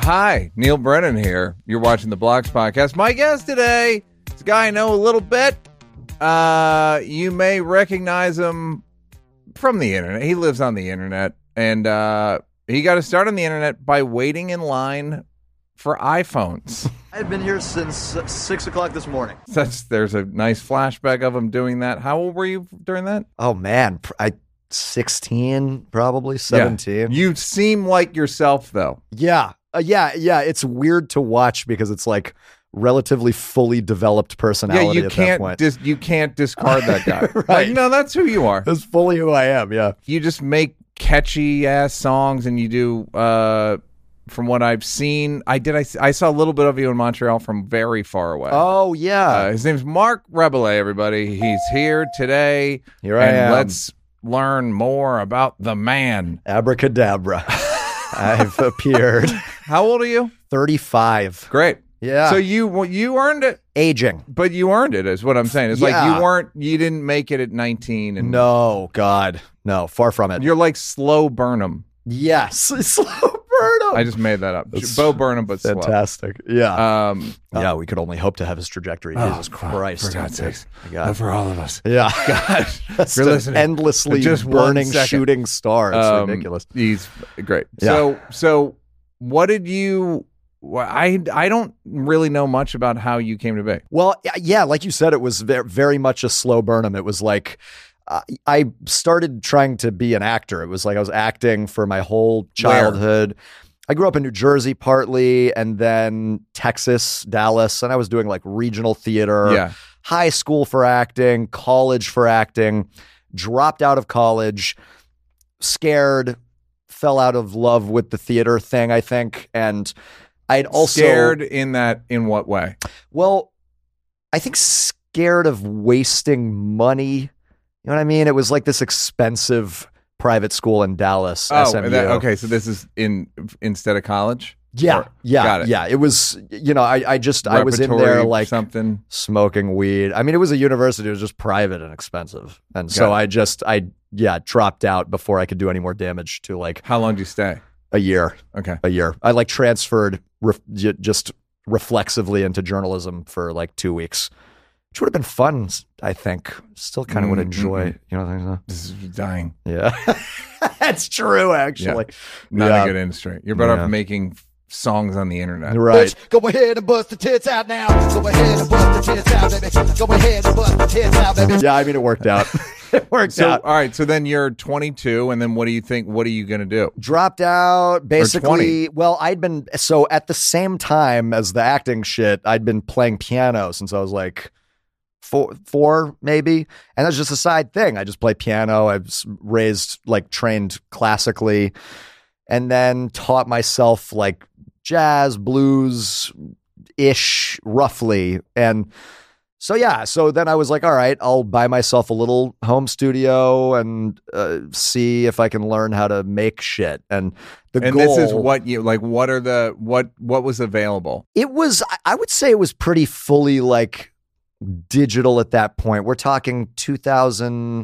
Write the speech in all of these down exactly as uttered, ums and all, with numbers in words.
Hi, Neil Brennan here. You're watching the Blocks Podcast. My guest today is a guy I know a little bit. Uh, you may recognize him from the internet. He lives on the internet, and uh, he got to start on the internet by waiting in line for iPhones. I've been here since six o'clock this morning. That's, there's a nice flashback of him doing that. How old were you during that? Oh, man. I sixteen, probably seventeen. Yeah. You seem like yourself, though. Yeah. Uh, yeah. Yeah. It's weird to watch because it's like relatively fully developed personality yeah, you at can't that point. Dis- you can't discard that guy. Right. Like, no, that's who you are. That's fully who I am, yeah. You just make catchy-ass songs, and you do... Uh, From what I've seen, I did. I, I saw a little bit of you in Montreal from very far away. Oh, yeah. Uh, his name's Marc Rebillet, everybody. He's here today. Here I and am. Let's learn more about the man. Abracadabra. I've appeared. How old are you? thirty-five. Great. Yeah. So you well, you earned it, Aging. but you earned it is what I'm saying. It's Yeah. like you weren't, you didn't make it at nineteen. And No, God. No, far from it. You're like Slow Burnham. Yes. Slow Burnham. I just made that up. That's Bo Burnham, but fantastic. Yeah. slow. Um, yeah, we could only hope to have his trajectory. Oh, Jesus Christ. For God's sakes. My God. For all of us. Yeah. God. That's You're an listening. endlessly Just one burning second. shooting star. It's Um, ridiculous. He's great. Yeah. So, so what did you? wh- I I don't really know much about how you came to be. Well, y- yeah, like you said, it was ve- very much a slow Burnham. It was like uh, I started trying to be an actor. It was like I was acting for my whole childhood. I grew up in New Jersey partly, and then Texas, Dallas, and I was doing like regional theater, Yeah. high school for acting, college for acting, dropped out of college, scared, fell out of love with the theater thing, I think. And I'd also Scared in that in what way? well, I think scared of wasting money. You know what I mean? It was like this expensive private school in Dallas, S M U. Oh, that, okay. So this is in instead of college. Yeah, Or- yeah, got it. yeah. It was, you know, I, I just, I was in there Repertory like something. smoking weed. I mean, it was a university. It was just private and expensive. And so Got it. I just, I, yeah, dropped out before I could do any more damage to like How long do you stay? a year, Okay. a year. I like transferred ref, j- just reflexively into journalism for like two weeks, which would have been fun, I think. Still kind of would Mm, enjoy, mm, you know what I mean? This is dying. Yeah. That's true, actually. Not Yeah. a good industry. You're better Yeah. off making songs on the internet. Right. Go ahead and bust the tits out now. Go ahead and bust the tits out, baby. Go ahead and bust the tits out, baby. Yeah, I mean, it worked out. it worked So out. all right. So then you're twenty-two, and then what do you think? What are you gonna do? Dropped out basically. twenty. Well, I'd been, so at the same time as the acting shit, I'd been playing piano since I was like four, four maybe. And that's just a side thing. I just play piano. I was raised, like trained classically, and then taught myself like jazz, blues ish, roughly. And so, yeah, so then I was like, all right, I'll buy myself a little home studio and uh, see if I can learn how to make shit. And the And goal, this is what you like. What are the what? What was available? it was, I- I would say it was pretty fully like digital at that point. We're talking two thousand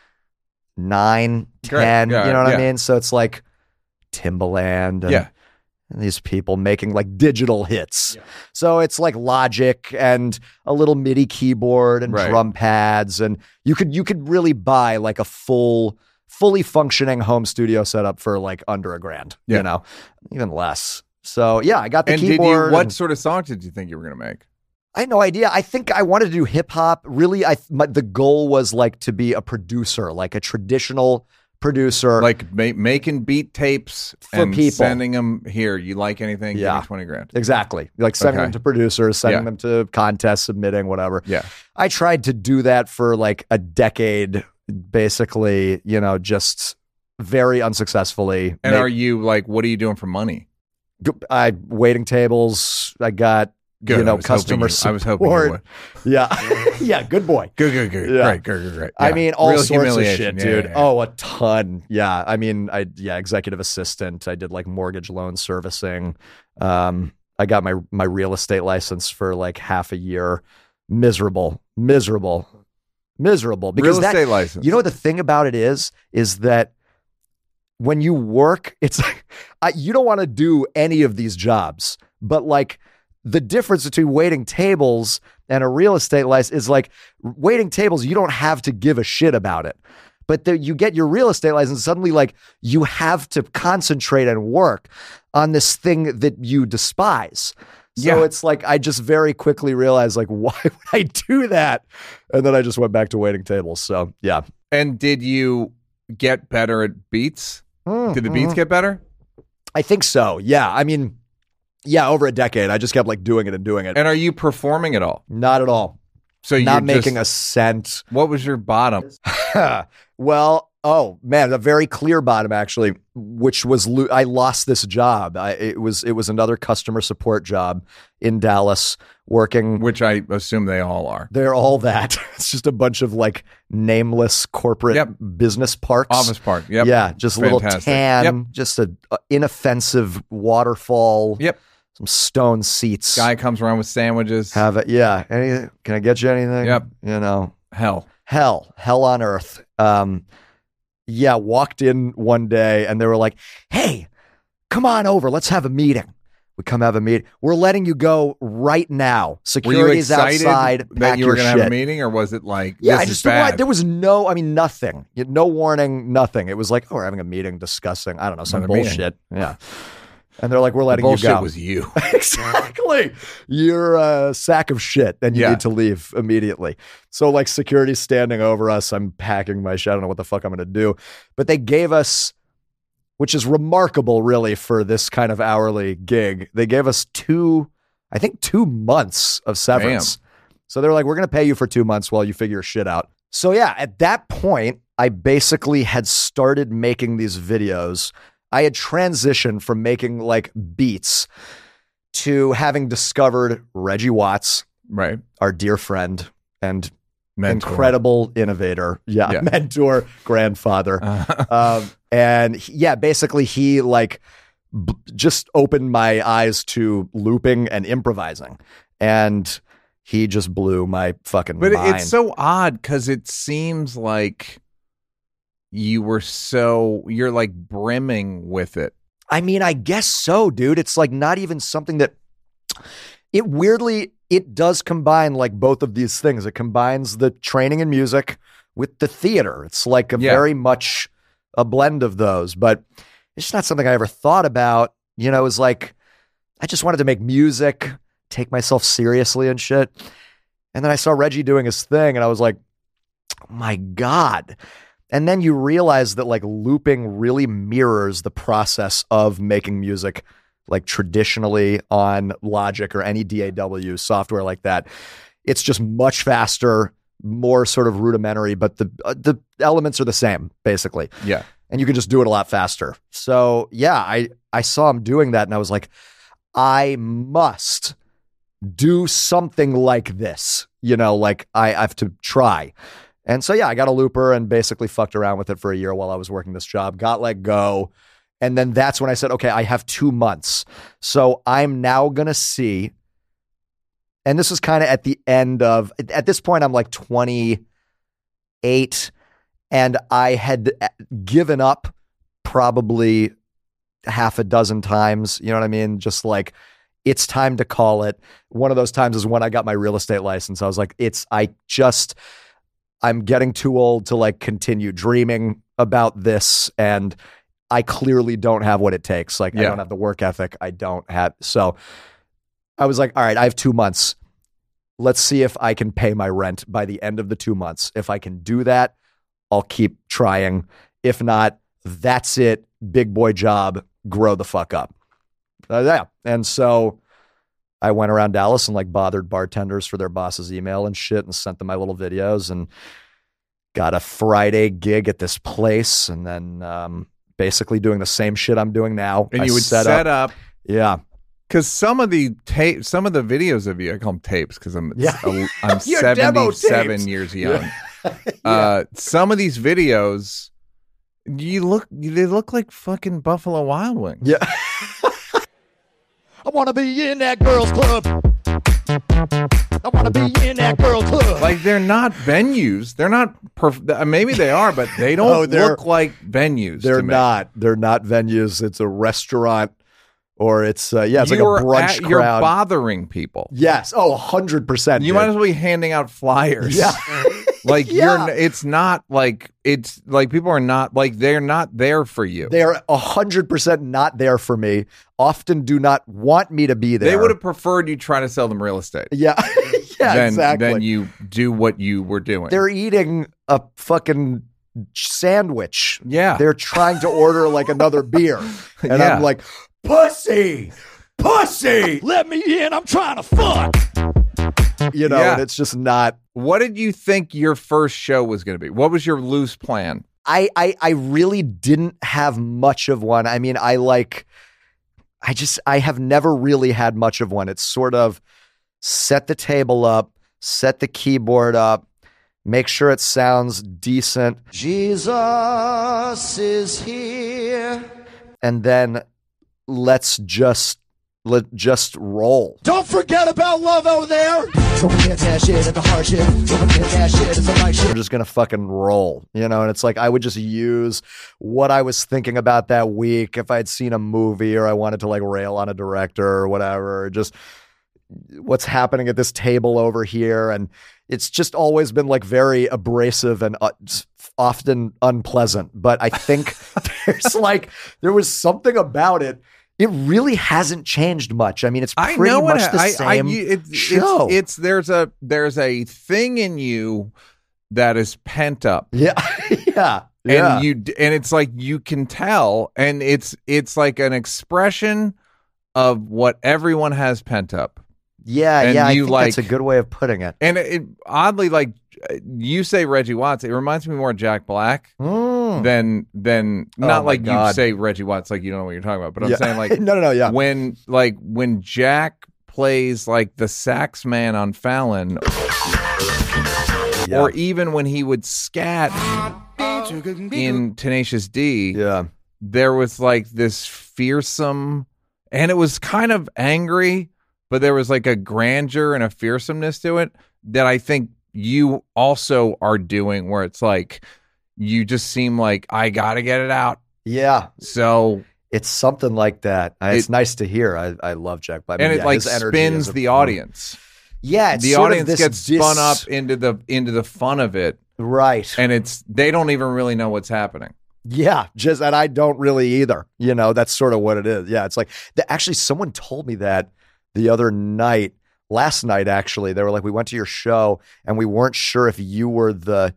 nine, Great. ten, Yeah, you know what yeah. I mean? So it's like Timbaland and, Yeah. and these people making like digital hits. So it's like Logic and a little MIDI keyboard and Right. drum pads. And you could, you could really buy like a full, fully functioning home studio setup for like under a grand, Yeah. you know, even less. So yeah, I got the And did you? keyboard. What and- sort of songs did you think you were gonna make? I had no idea. I think I wanted to do hip hop. Really, I my, the goal was like to be a producer, like a traditional producer. Like ma- making beat tapes For and people. sending them here. You like anything? Yeah. Give me twenty grand. Exactly. Like sending Okay. them to producers, sending Yeah. them to contests, submitting, whatever. Yeah. I tried to do that for like a decade, basically, you know, just very unsuccessfully. And Make- are you like? What are you doing for money? I waiting tables. I got, Good. you I know, was hoping customer you- support. I was hoping you would. Yeah. yeah. Good boy. Good, good, good. Yeah. Great, good, good, great. I Yeah. mean, all Real sorts of humiliation. shit, Yeah, dude. yeah, yeah. Oh, a ton. Yeah. I mean, I, yeah, executive assistant. I did like mortgage loan servicing. Um, I got my, my real estate license for like half a year. Miserable, miserable, miserable. Because Real that, estate license. you know, the thing about it is, is that when you work, it's like, I, you don't want to do any of these jobs, but like the difference between waiting tables and a real estate license is like waiting tables, you don't have to give a shit about it. But the, you get your real estate license, suddenly like you have to concentrate and work on this thing that you despise. So Yeah. it's like, I just very quickly realized like, why would I do that? And then I just went back to waiting tables. So yeah. And did you get better at beats? Mm, Did the beats mhm. get better? I think so. Yeah. I mean, yeah, over a decade, I just kept like doing it and doing it. And are you performing at all? Not at all. So Not you're making just, a cent. What was your bottom? Well, oh man, a very clear bottom actually, which was lo- I lost this job. I, it was it was another customer support job in Dallas, working. Which I assume they all are. They're all that. It's just a bunch of like nameless corporate Yep. business parks. Office Park. Yep. Yeah, just a little Fantastic. tan, Yep. just a, a inoffensive waterfall. Yep. Some stone seats. Guy comes around with sandwiches. Have it. Yeah. Anything? Can I get you anything? Yep. You know, Hell. hell, hell on earth. Um, yeah. Walked in one day and they were like, "Hey, come on over. Let's have a meeting." We come have a meeting. We're letting you go right now. Were you Security's excited outside. that Pack you were your going to shit. have a meeting, or was it like, Yeah, this I is just bad? there was no, I mean, nothing, You- no warning, nothing. It was like, oh, we're having a meeting discussing, I don't know, some Not a meeting. bullshit. Yeah, and they're like, we're letting Bullshit you go. was you. Exactly. You're a sack of shit, and you Yeah. need to leave immediately. So like, security's standing over us. I'm packing my shit. I don't know what the fuck I'm going to do, but they gave us, which is remarkable, really, for this kind of hourly gig. They gave us two, I think, two months of severance. So they're like, we're going to pay you for two months while you figure your shit out. So yeah, at that point, I basically had started making these videos. I had transitioned from making like beats to having discovered Reggie Watts, Right. our dear friend and Mentor. incredible innovator. Yeah, Yeah. mentor, grandfather. Uh, um, and he- yeah, basically he like b- just opened my eyes to looping and improvising, and he just blew my fucking but mind. it's so odd because it seems like you were so, you're like brimming with it. I mean, I guess so, dude. It's like not even something that it weirdly, it does combine like both of these things. It combines the training in music with the theater. It's like a Yeah. very much a blend of those, but it's just not something I ever thought about. You know, it was like, I just wanted to make music, take myself seriously and shit. And then I saw Reggie doing his thing and I was like, oh my God. And then you realize that like looping really mirrors the process of making music like traditionally on Logic or any D A W software like that. It's just much faster, more sort of rudimentary, but the uh, the elements are the same basically. Yeah. And you can just do it a lot faster. So yeah, I I saw him doing that and I was like, I must do something like this. You know, like I, I have to try. And so, yeah, I got a looper and basically fucked around with it for a year while I was working this job, got let go. And then that's when I said, okay, I have two months. So I'm now going to see. And this was kind of at the end of, at this point, I'm like twenty-eight and I had given up probably half a dozen times. You know what I mean? Just like, it's time to call it. One of those times is when I got my real estate license. I was like, it's, I just, I'm getting too old to like continue dreaming about this. And I clearly don't have what it takes. Like I Yeah. don't have the work ethic. I don't have. So I was like, all right, I have two months. Let's see if I can pay my rent by the end of the two months. If I can do that, I'll keep trying. If not, that's it. Big boy job. Grow the fuck up. Uh, yeah. And so I went around Dallas and like bothered bartenders for their boss's email and shit and sent them my little videos and got a Friday gig at this place. And then um, basically doing the same shit I'm doing now. And I you would set, up. up. Yeah. Because some of the tape, some of the videos of you, I call them tapes because I'm Yeah. a- I'm Your demo seventy-seven tapes. years young. Yeah. Uh, some of these videos, you look, they look like fucking Buffalo Wild Wings. Yeah. I wanna be in that girls club. I wanna be in that girl club. Like, they're not venues. They're not perf- maybe they are, but they don't No, they're- look like venues. They're to me. not. They're not venues. It's a restaurant, or it's uh, yeah, it's You're like a brunch at- You're crowd. bothering people. Yes. Oh, one hundred percent. You might as well be handing out flyers. Yeah. Like Yeah. you're. It's not like it's like people are not like they're not there for you. They are one hundred percent not there for me. Often do not want me to be there. They would have preferred you try to sell them real estate. Yeah. yeah, than, exactly. Than you do what you were doing. They're eating a fucking sandwich. Yeah. They're trying to order like another beer. And Yeah. I'm like, pussy, pussy. Let me in, I'm trying to fuck. You know, Yeah. and it's just not. What did you think your first show was going to be? What was your loose plan? I, I I really didn't have much of one. I mean, I like, I just, I have never really had much of one. It's sort of set the table up, set the keyboard up, make sure it sounds decent, Jesus is here. and then let's just, let just roll. Don't forget about love over there. Don't forget that shit and the hard shit. Don't forget that shit, it's the right shit. We're just going to fucking roll, you know? And it's like, I would just use what I was thinking about that week. If I'd seen a movie or I wanted to like rail on a director or whatever, or just what's happening at this table over here. And it's just always been like very abrasive and uh, often unpleasant. But I think there's like, there was something about it. It really hasn't changed much. I mean, it's I pretty know much what the I, same I, you- it's, show. It's, it's there's a there's a thing in you that is pent up. yeah, yeah, And yeah. you and it's like you can tell, and it's it's like an expression of what everyone has pent up. Yeah, And yeah, I you think like- that's a good way of putting it. And it, it oddly, like you say Reggie Watts, it reminds me more of Jack Black Mm. than than not my like you God. say Reggie Watts like you don't know what you're talking about, but I'm Yeah. saying like no, no, no, yeah. when like when Jack plays like the sax man on Fallon, Yeah. or even when he would scat in Tenacious D, Yeah. there was like this fearsome, and it was kind of angry, but there was like a grandeur and a fearsomeness to it that I think you also are doing, where it's like you just seem like I gotta get it out. Yeah. So It's something like that. Uh, It's It- nice to hear. I, I love Jack Black. I mean, and it yeah, like his energy spins is a- the audience. Yeah, it's The sort of audience this gets dis- spun up into the into the fun of it, Right. and it's they don't even really know what's happening. Yeah, just and I don't really either. You know, that's sort of what it is. Yeah, it's like the, actually someone told me that the other night, last night actually. They were like, we went to your show and we weren't sure if you were the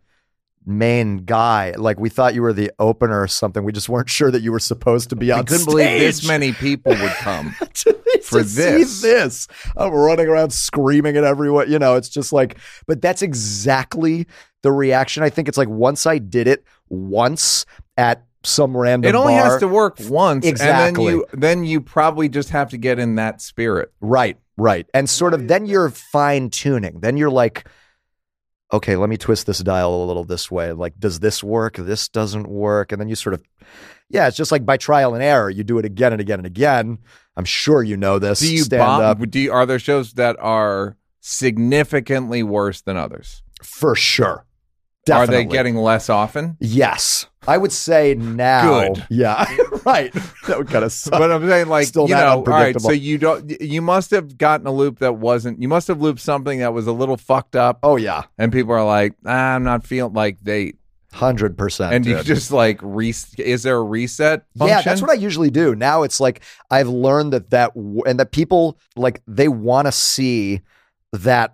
main guy. Like we thought you were the opener or something. We just weren't sure that you were supposed to be on I couldn't stage. believe this many people would come. to, For to this. see this. I'm running around screaming at everyone. You know, it's just like, but that's exactly the reaction. I think it's like once I did it once at some random It only bar, has to work once, Exactly. and then you then you probably just have to get in that spirit. Right, right. And sort of then you're fine tuning. Then you're like, okay, let me twist this dial a little this way. Like, does this work? This doesn't work. And then you sort of, yeah, it's just like by trial and error. You do it again and again and again. I'm sure you know this. Do you stand bomb? up Do you, are there shows that are significantly worse than others? for sure. Definitely. Are they getting less often? Yes, I would say now. Good. Yeah, right. That would kind of suck. But I'm saying, like, Still you not know, all right. unpredictable. So you don't. You must have gotten a loop that wasn't. You must have looped something that was a little fucked up, Oh yeah, and people are like, ah, "I'm not feeling like they." hundred percent. And you just like re. Is there a reset function? Yeah, that's what I usually do. Now it's like I've learned that that w- and that people like they want to see that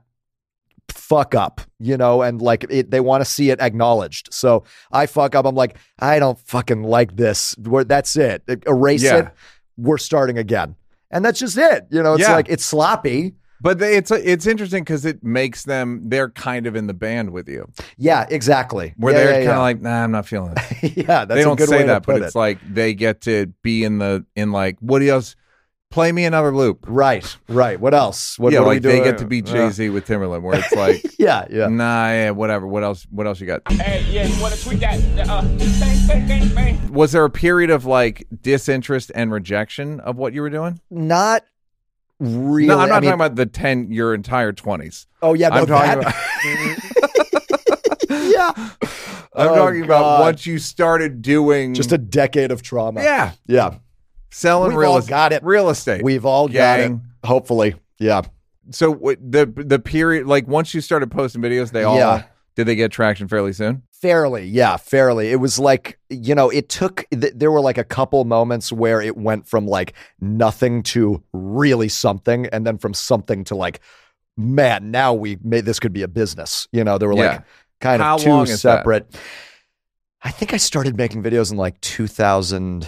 fuck up, you know, and like it, they want to see it acknowledged. So I fuck up. I'm like, I don't fucking like this. We're, that's it. Erase Yeah. it. We're starting again, and that's just it. You know, it's Yeah. like it's sloppy. But they, it's it's interesting because it makes them. They're kind of in the band with you, Yeah, exactly. where yeah, they're yeah, kind of yeah. like, "Nah, I'm not feeling it." yeah, that's they a don't good say way to that, but put it's it. like they get to be in the in like, what else? Play me another loop. Right, right. What else? What, yeah, what are like we they doing? get to be Uh, Jay Z with Timberland, where it's like, yeah, yeah. nah, yeah, whatever. What else? What else you got? Hey, yeah, you want to tweet that? Uh, bang, bang, bang, bang. Was there a period of like disinterest and rejection of what you were doing? Not really. No, I'm not I mean, talking about the ten, your entire twenties. Oh yeah, no, I'm talking that- about. yeah. I'm Oh, talking about God. once you started doing Just a decade of trauma. yeah, Yeah. selling We've real all estate. got it. Real estate. We've all Gang. got it. Hopefully. Yeah. So what, the the period, like once you started posting videos, they all Yeah. did they get traction fairly soon? Fairly, yeah, fairly. It was like, you know, it took, th- there were like a couple moments where it went from like nothing to really something, and then from something to like, man, now we made this could be a business. You know, there were Yeah. like kind How of two long is that? separate. I think I started making videos in like two thousand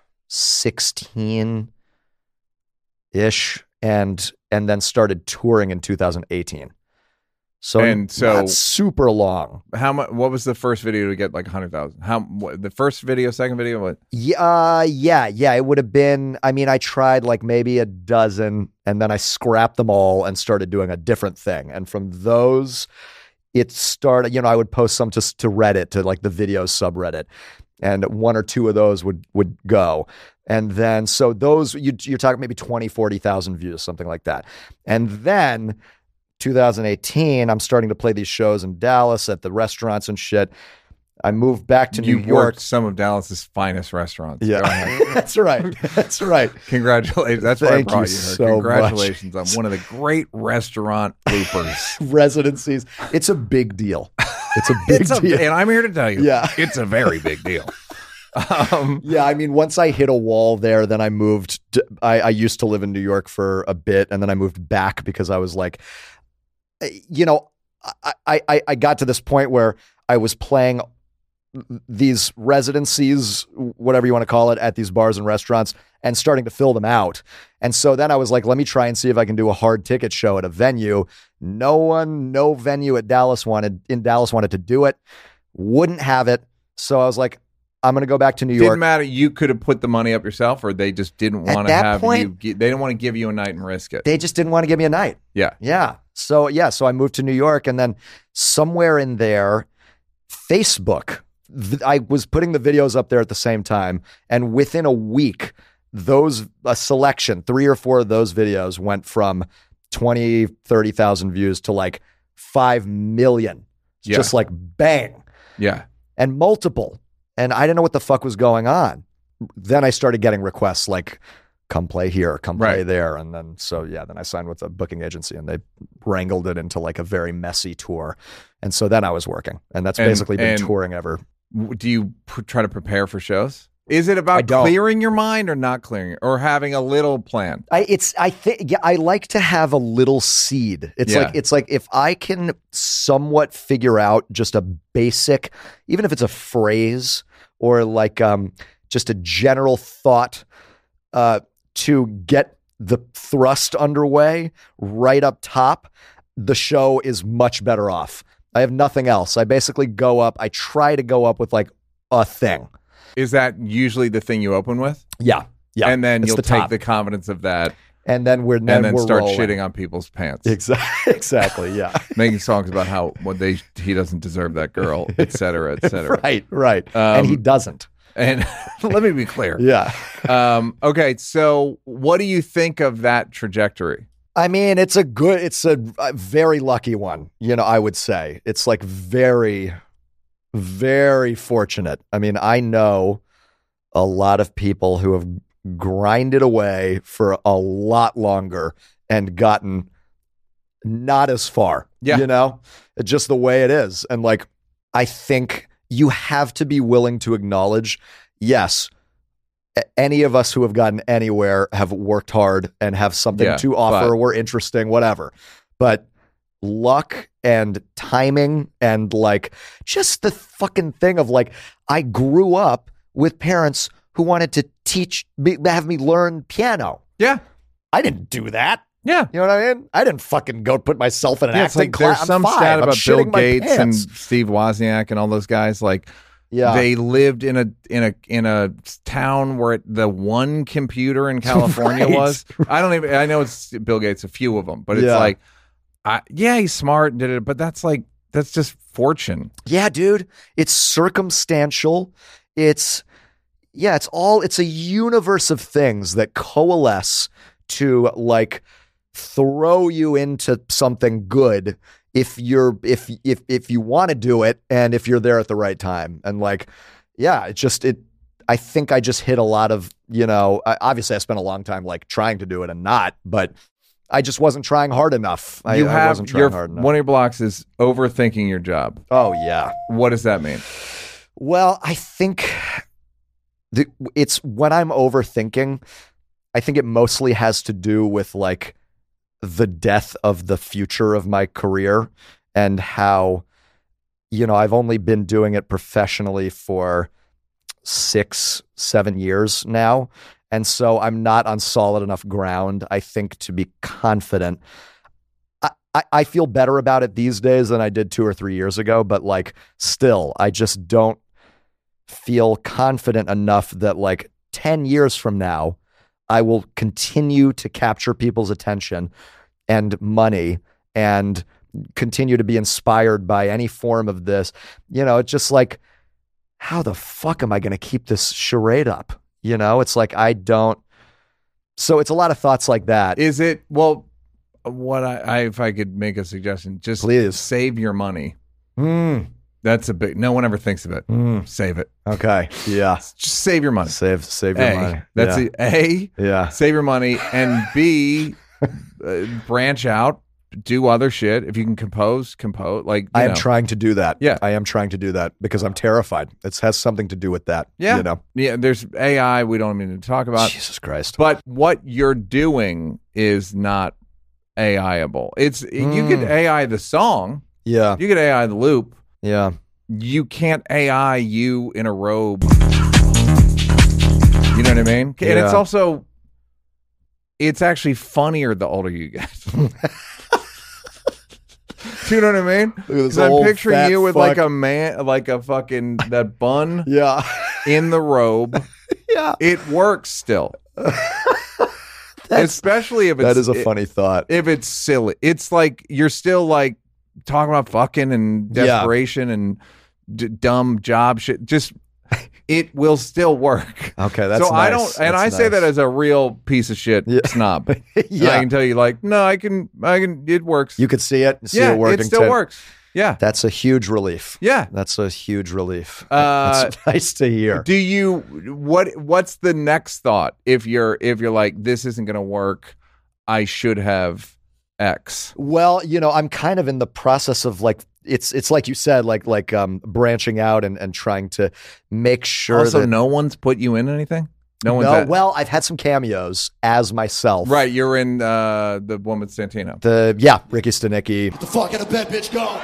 sixteen ish, and and then started touring in two thousand eighteen. So And so- not super long. How much? What was the first video to get like a hundred thousand? How what, the first video, second video? What? Yeah, uh, yeah, yeah. It would have been. I mean, I tried like maybe a dozen, and then I scrapped them all and started doing a different thing. And from those, it started. You know, I would post some to to Reddit, to like the videos subreddit, and one or two of those would would go. And then so those you, you're talking maybe twenty, forty thousand views, something like that. And then two thousand eighteen, I'm starting to play these shows in Dallas at the restaurants and shit. I moved back to You New York. worked some of Dallas's finest restaurants. Yeah, Go ahead. that's right. That's right. Congratulations. That's why I Thank brought you you here. so Congratulations on one of the great restaurant bloopers. Residencies. It's a big deal. It's a big It's a, deal. and I'm here to tell you, Yeah. it's a very big deal. Um, Yeah, I mean, once I hit a wall there, then I moved. To, I, I used to live in New York for a bit, and then I moved back because I was like, you know, I, I, I got to this point where I was playing these residencies, whatever you want to call it, at these bars and restaurants, and starting to fill them out. And so then I was like, let me try and see if I can do a hard ticket show at a venue. No one, no venue at Dallas wanted in Dallas wanted to do it. Wouldn't have it. So I was like, I'm going to go back to New didn't York. matter. You could have put the money up yourself, or they just didn't At want to that have point- you. gi- They didn't want to give you a night and risk it. They just didn't want to give me a night. yeah. Yeah. So yeah, so I moved to New York, and then somewhere in there, Facebook, th- I was putting the videos up there at the same time, and within a week, those a selection, three or four of those videos went from twenty, thirty thousand views to like five million. Yeah. Just like bang. Yeah. And multiple. And I didn't know what the fuck was going on. Then I started getting requests like, come play here, come play Right. there. And then, so yeah, then I signed with a booking agency, and they wrangled it into like a very messy tour. And so then I was working, and that's And- basically been and- touring ever. W- Do you pr- try to prepare for shows? Is it I about don't. clearing your mind or not clearing, or having a little plan? I, it's, I think, yeah, I like to have a little seed. It's Yeah. like, it's like if I can somewhat figure out just a basic, even if it's a phrase or like, um, just a general thought, uh, to get the thrust underway right up top, the show is much better off. I have nothing else. I basically go up, I try to go up with like a thing. Is that usually the thing you open with? Yeah. Yeah. And then It's you'll the take top. the confidence of that and then we're and then we're start rolling. shitting on people's pants. Exactly. Exactly. Yeah. Making songs about how what they he doesn't deserve that girl, et cetera, et cetera. Right. Right. Um, and he doesn't. And let me be clear. Yeah. Um, okay, so what do you think of that trajectory? I mean, it's a good, it's a, a very lucky one. You know, I would say it's like very, very fortunate. I mean, I know a lot of people who have grinded away for a lot longer and gotten not as far. Yeah. You know, it's just the way it is. And like, I think you have to be willing to acknowledge, yes, a- any of us who have gotten anywhere have worked hard and have something Yeah, to offer. but- We're interesting, whatever. But luck and timing and like just the fucking thing of like, I grew up with parents who wanted to teach me, have me learn piano. Yeah. I didn't do that. Yeah. You know what I mean? I didn't fucking go put myself in an Yeah, it's acting like there's class. I'm some five. stat I'm about Bill shitting my Gates and pants. Steve Wozniak and all those guys. Like Yeah. they lived in a in a in a town where the one computer in California Right. was. I don't even. I know it's Bill Gates, a few of them, but it's Yeah. like, I, yeah, he's smart and did it, but that's like that's just fortune. Yeah, dude. It's circumstantial. It's, yeah, it's all, it's a universe of things that coalesce to like throw you into something good if you're if if if you want to do it and if you're there at the right time. And like, yeah, it just it I think I just hit a lot of, you know, I, obviously I spent a long time like trying to do it and not, but I just wasn't trying hard enough. I, You I have wasn't trying your hard enough. one of your blocks is overthinking your job. Oh yeah. What does that mean? Well, I think the, it's when I'm overthinking, I think it mostly has to do with like the death of the future of my career and how, you know, I've only been doing it professionally for six, seven years now. And so I'm not on solid enough ground, I think, to be confident. I, I, I feel better about it these days than I did two or three years ago, but like still, I just don't feel confident enough that like ten years from now, I will continue to capture people's attention and money and continue to be inspired by any form of this. You know, it's just like, how the fuck am I going to keep this charade up? You know, it's like, I don't. So it's a lot of thoughts like that. Is it, well, what I, I if I could make a suggestion, just Please. save your money. Mm, That's a big, no one ever thinks of it. mm. Save it. Okay. Yeah. Just save your money. Save, save your A, money. that's yeah. it. A, Yeah. save your money, and B, uh, branch out, do other shit. If you can compose, compose. Like, you I am know. trying to do that. Yeah. I am trying to do that because I'm terrified. It has something to do with that. Yeah. You know, Yeah, there's A I we don't even need to talk about. Jesus Christ. But what you're doing is not A I-able. It's you could Mm. A I the song, Yeah. you could A I the loop. Yeah. You can't A I you in a robe. You know what I mean? And Yeah. it's also, it's actually funnier the older you get. Do you know what I mean? Because I'm old picturing fat you with fuck. like a man, like a fucking that bun Yeah. in the robe. Yeah. It works still, especially if it's That is a funny thought. if it's silly. It's like you're still like talking about fucking and Yeah. desperation and d- dumb job shit. Just it will still work. Okay, that's so I nice. don't, and I That's say that nice. as a real piece of shit Yeah. snob. And I Yeah. can tell you, like, no, I can, I can. It works. You could see it. See yeah, it working. still too. works. Yeah, That's a huge relief. yeah. That's a huge relief. Uh, That's nice to hear. Do you what? What's the next thought if you're if you're like, this isn't going to work? I should have X. Well, you know, I'm kind of in the process of like it's it's like you said, like like um branching out and, and trying to make sure Also, that no one's put you in anything. No one's no, at- well, I've had some cameos as myself. right. You're in uh, the one with Santino. The yeah, Ricky Stanicki, The fuck out of bed, bitch, go.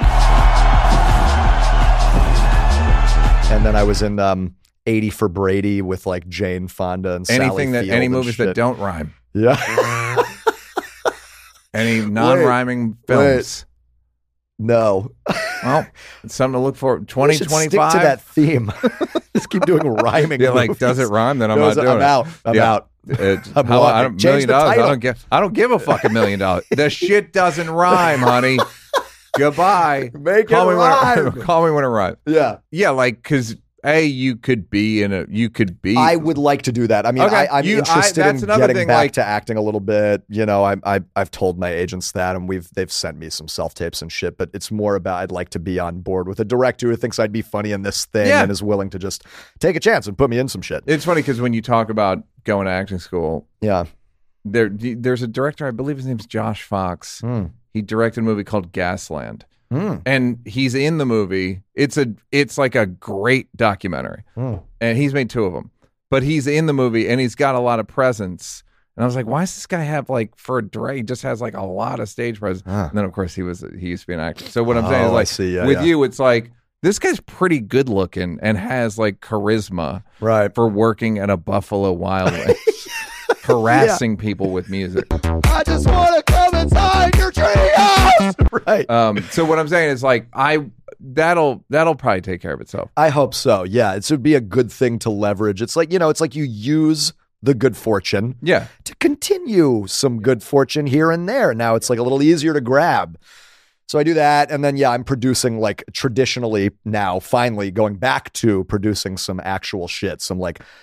and then I was in um eighty for Brady with like Jane Fonda and Sally Anything that Field any and movies that shit. don't rhyme. Yeah. Any non-rhyming films. No. Well, it's something to look for. We Twenty should twenty stick five. to that theme. Just keep doing rhyming. Yeah, like movies. does it rhyme? Then I'm Does not it- doing I'm it. out. I'm Yeah. out. It's, I'm how, walking. I don't, Change million the dollars. I title. don't give. I don't give a fucking million dollars. The shit doesn't rhyme, honey. Goodbye. Make call it me when rhyme. it, call me when it rhymes. Yeah. Yeah, like because a you could be in a you could be. I would like to do that. I mean, Okay, I, I'm you- I- interested that's in another getting thing, back like- to acting a little bit. You know, I, I, I've told my agents that, and we've they've sent me some self tapes and shit. But it's more about I'd like to be on board with a director who thinks I'd be funny in this thing Yeah. and is willing to just take a chance and put me in some shit. It's funny because when you talk about going to acting school, Yeah. there there's a director. I believe his name's Josh Fox. Mm. He directed a movie called Gasland. Mm. And he's in the movie. It's a it's like a great documentary. Mm. And he's made two of them. But he's in the movie and he's got a lot of presence. And I was like, why does this guy have like for a Dre? He just has like a lot of stage presence. Ah. And then of course he was he used to be an actor. So what I'm saying is Oh, I like see. Yeah, with yeah. you, it's like this guy's pretty good looking and has like charisma Right. for working at a Buffalo Wild Wings, harassing people with music. I just want to come inside your treehouse. Right. Um, so what I'm saying is like I that'll that'll probably take care of itself. I hope so. Yeah. It would be a good thing to leverage. It's like, you know, it's like you use the good fortune Yeah. to continue some good fortune here and there. Now it's like a little easier to grab. So I do that. And then, yeah, I'm producing like traditionally now, finally going back to producing some actual shit, some like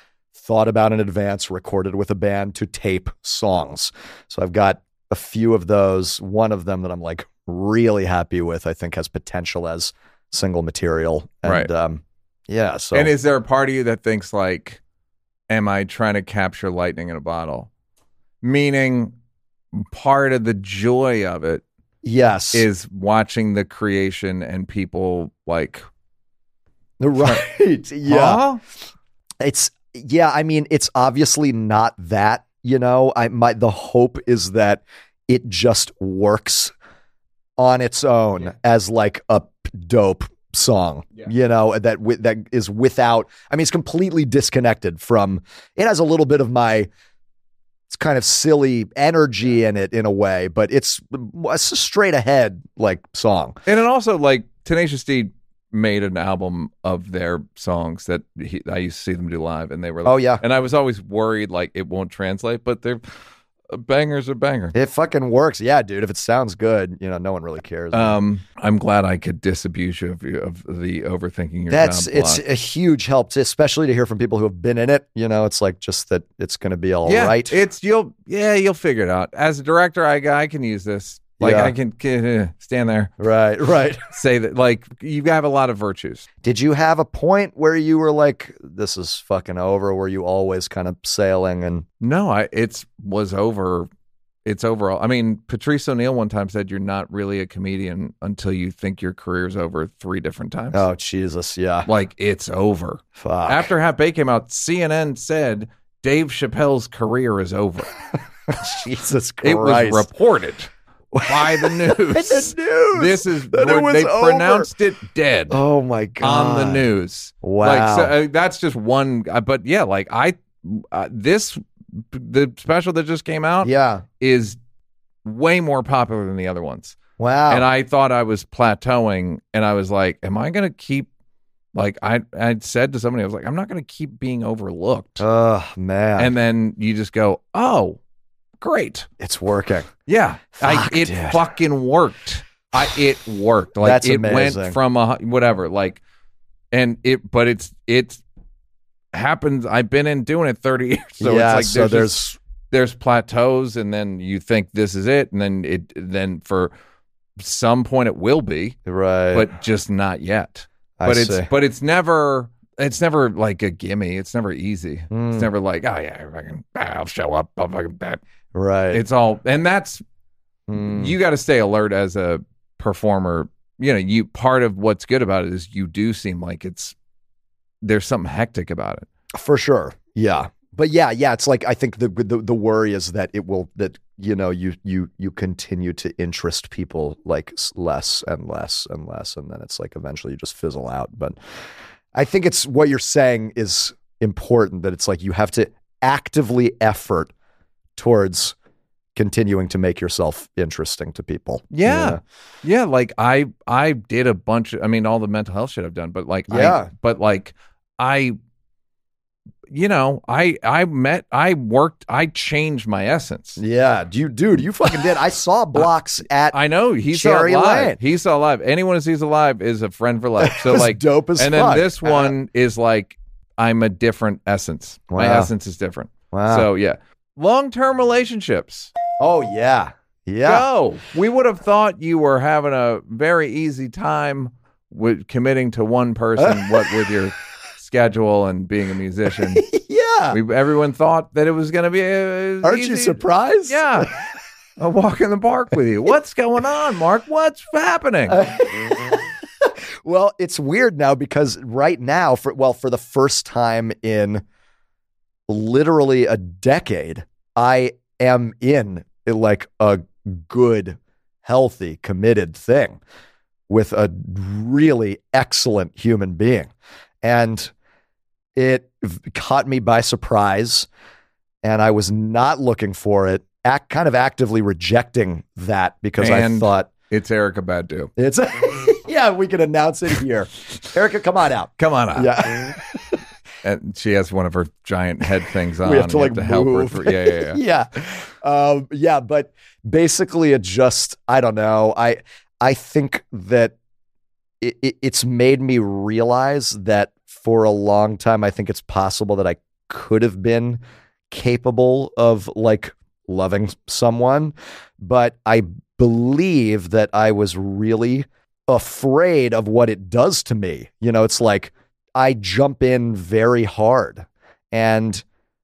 thought about in advance, recorded with a band to tape songs. So I've got a few of those. One of them that I'm like really happy with, I think has potential as single material. And, Right. Um, yeah. So And is there a part of you that thinks like, am I trying to capture lightning in a bottle? Meaning part of the joy of it yes, is watching the creation and people like, right. Yeah. huh? It's yeah, I mean, it's obviously not that, you know. I my the hope is that it just works on its own Yeah. as like a p- dope song, Yeah. you know, that wi- that is without. I mean, it's completely disconnected from. It has a little bit of my. It's kind of silly energy in it in a way, but it's, it's a straight ahead like song. And it also like Tenacious D made an album of their songs that he, I used to see them do live, and they were like, Oh, yeah. and I was always worried like it won't translate, but they're bangers are banger. It fucking works. Yeah, dude. If it sounds good, you know, no one really cares. Um, I'm glad I could disabuse you of, you of the overthinking your That's job it's block. a huge help, to, especially to hear from people who have been in it. You know, it's like just that it's going to be all yeah, right. it's you'll yeah you'll figure it out. As a director, I I can use this. Like Yeah. I can, can uh, stand there, right, right. say that like you have a lot of virtues. Did you have a point where you were like, "This is fucking over"? Were you always kind of sailing and? No, I it's was over. It's overall. I mean, Patrice O'Neill one time said you're not really a comedian until you think your career's over three different times. Oh Jesus, yeah. Like it's over. Fuck. After Half Baked came out, C N N said Dave Chappelle's career is over. Jesus It Christ. was reported by the news. the news. This is That it was they over. pronounced it dead Oh my god. on the news. Wow. Like so, uh, that's just one. Uh, but yeah, like I uh, this the special that just came out Yeah. is way more popular than the other ones. Wow. And I thought I was plateauing, and I was like, am I going to keep like I I said to somebody, I was like, I'm not going to keep being overlooked. Oh man. And then you just go, oh, great. it's working. Yeah. I, Fuck, it dude. fucking worked. I it worked. Like That's it amazing. went from a whatever, like and it but it's it's happens. I've been in doing it thirty years. So yeah. it's like so there's there's. just- there's plateaus, and then you think this is it, and then it then for some point it will be, right. but just not yet. I But it's see. but it's never it's never like a gimme. It's never easy. Mm. It's never like, oh yeah, I can, I'll show up. I'll fucking that. right. It's all, and that's Mm. you got to stay alert as a performer. You know, you part of what's good about it is you do seem like it's there's something hectic about it. For sure. Yeah. But yeah, yeah, it's like I think the, the the worry is that it will that you know you you you continue to interest people like s- less and less and less, and then it's like eventually you just fizzle out. But I think it's what you're saying is important, that it's like you have to actively effort towards continuing to make yourself interesting to people. Yeah. Yeah, like I I did a bunch of, I mean, all the mental health shit I've done, but like Yeah. I, but like I you know, I I met I worked I changed my essence. Yeah. Do you dude, you fucking did. I saw Blocks at I know he Cherry saw it live. Lane. He saw it live. Anyone who sees it live is a friend for life. So It was like dope as and fuck. then this one is like I'm a different essence. My Wow. essence is different. Wow. So yeah. Long-term relationships. Oh yeah. Yeah. Go. We would have thought you were having a very easy time with committing to one person, what with your schedule and being a musician. Yeah. We, everyone thought that it was going to be a Aren't easy, you surprised? Yeah. A walk in the park with you. What's going on, Mark? What's happening? Well, it's weird now because right now, for well, for the first time in literally a decade, I am in like a good, healthy, committed thing with a really excellent human being. And it v- caught me by surprise, and I was not looking for it, act, kind of actively rejecting that because I And- thought It's Erica Badu. it's, yeah, we can announce it here. Erica, come on out. Come on out. Yeah. And she has one of her giant head things on. We have to You like help her move. through. Yeah, yeah, yeah. yeah. Um, yeah. But basically it just, I don't know. I, I think that it, it, it's made me realize that for a long time, I think it's possible that I could have been capable of like loving someone, but I believe that I was really afraid of what it does to me. You know, it's like I jump in very hard, and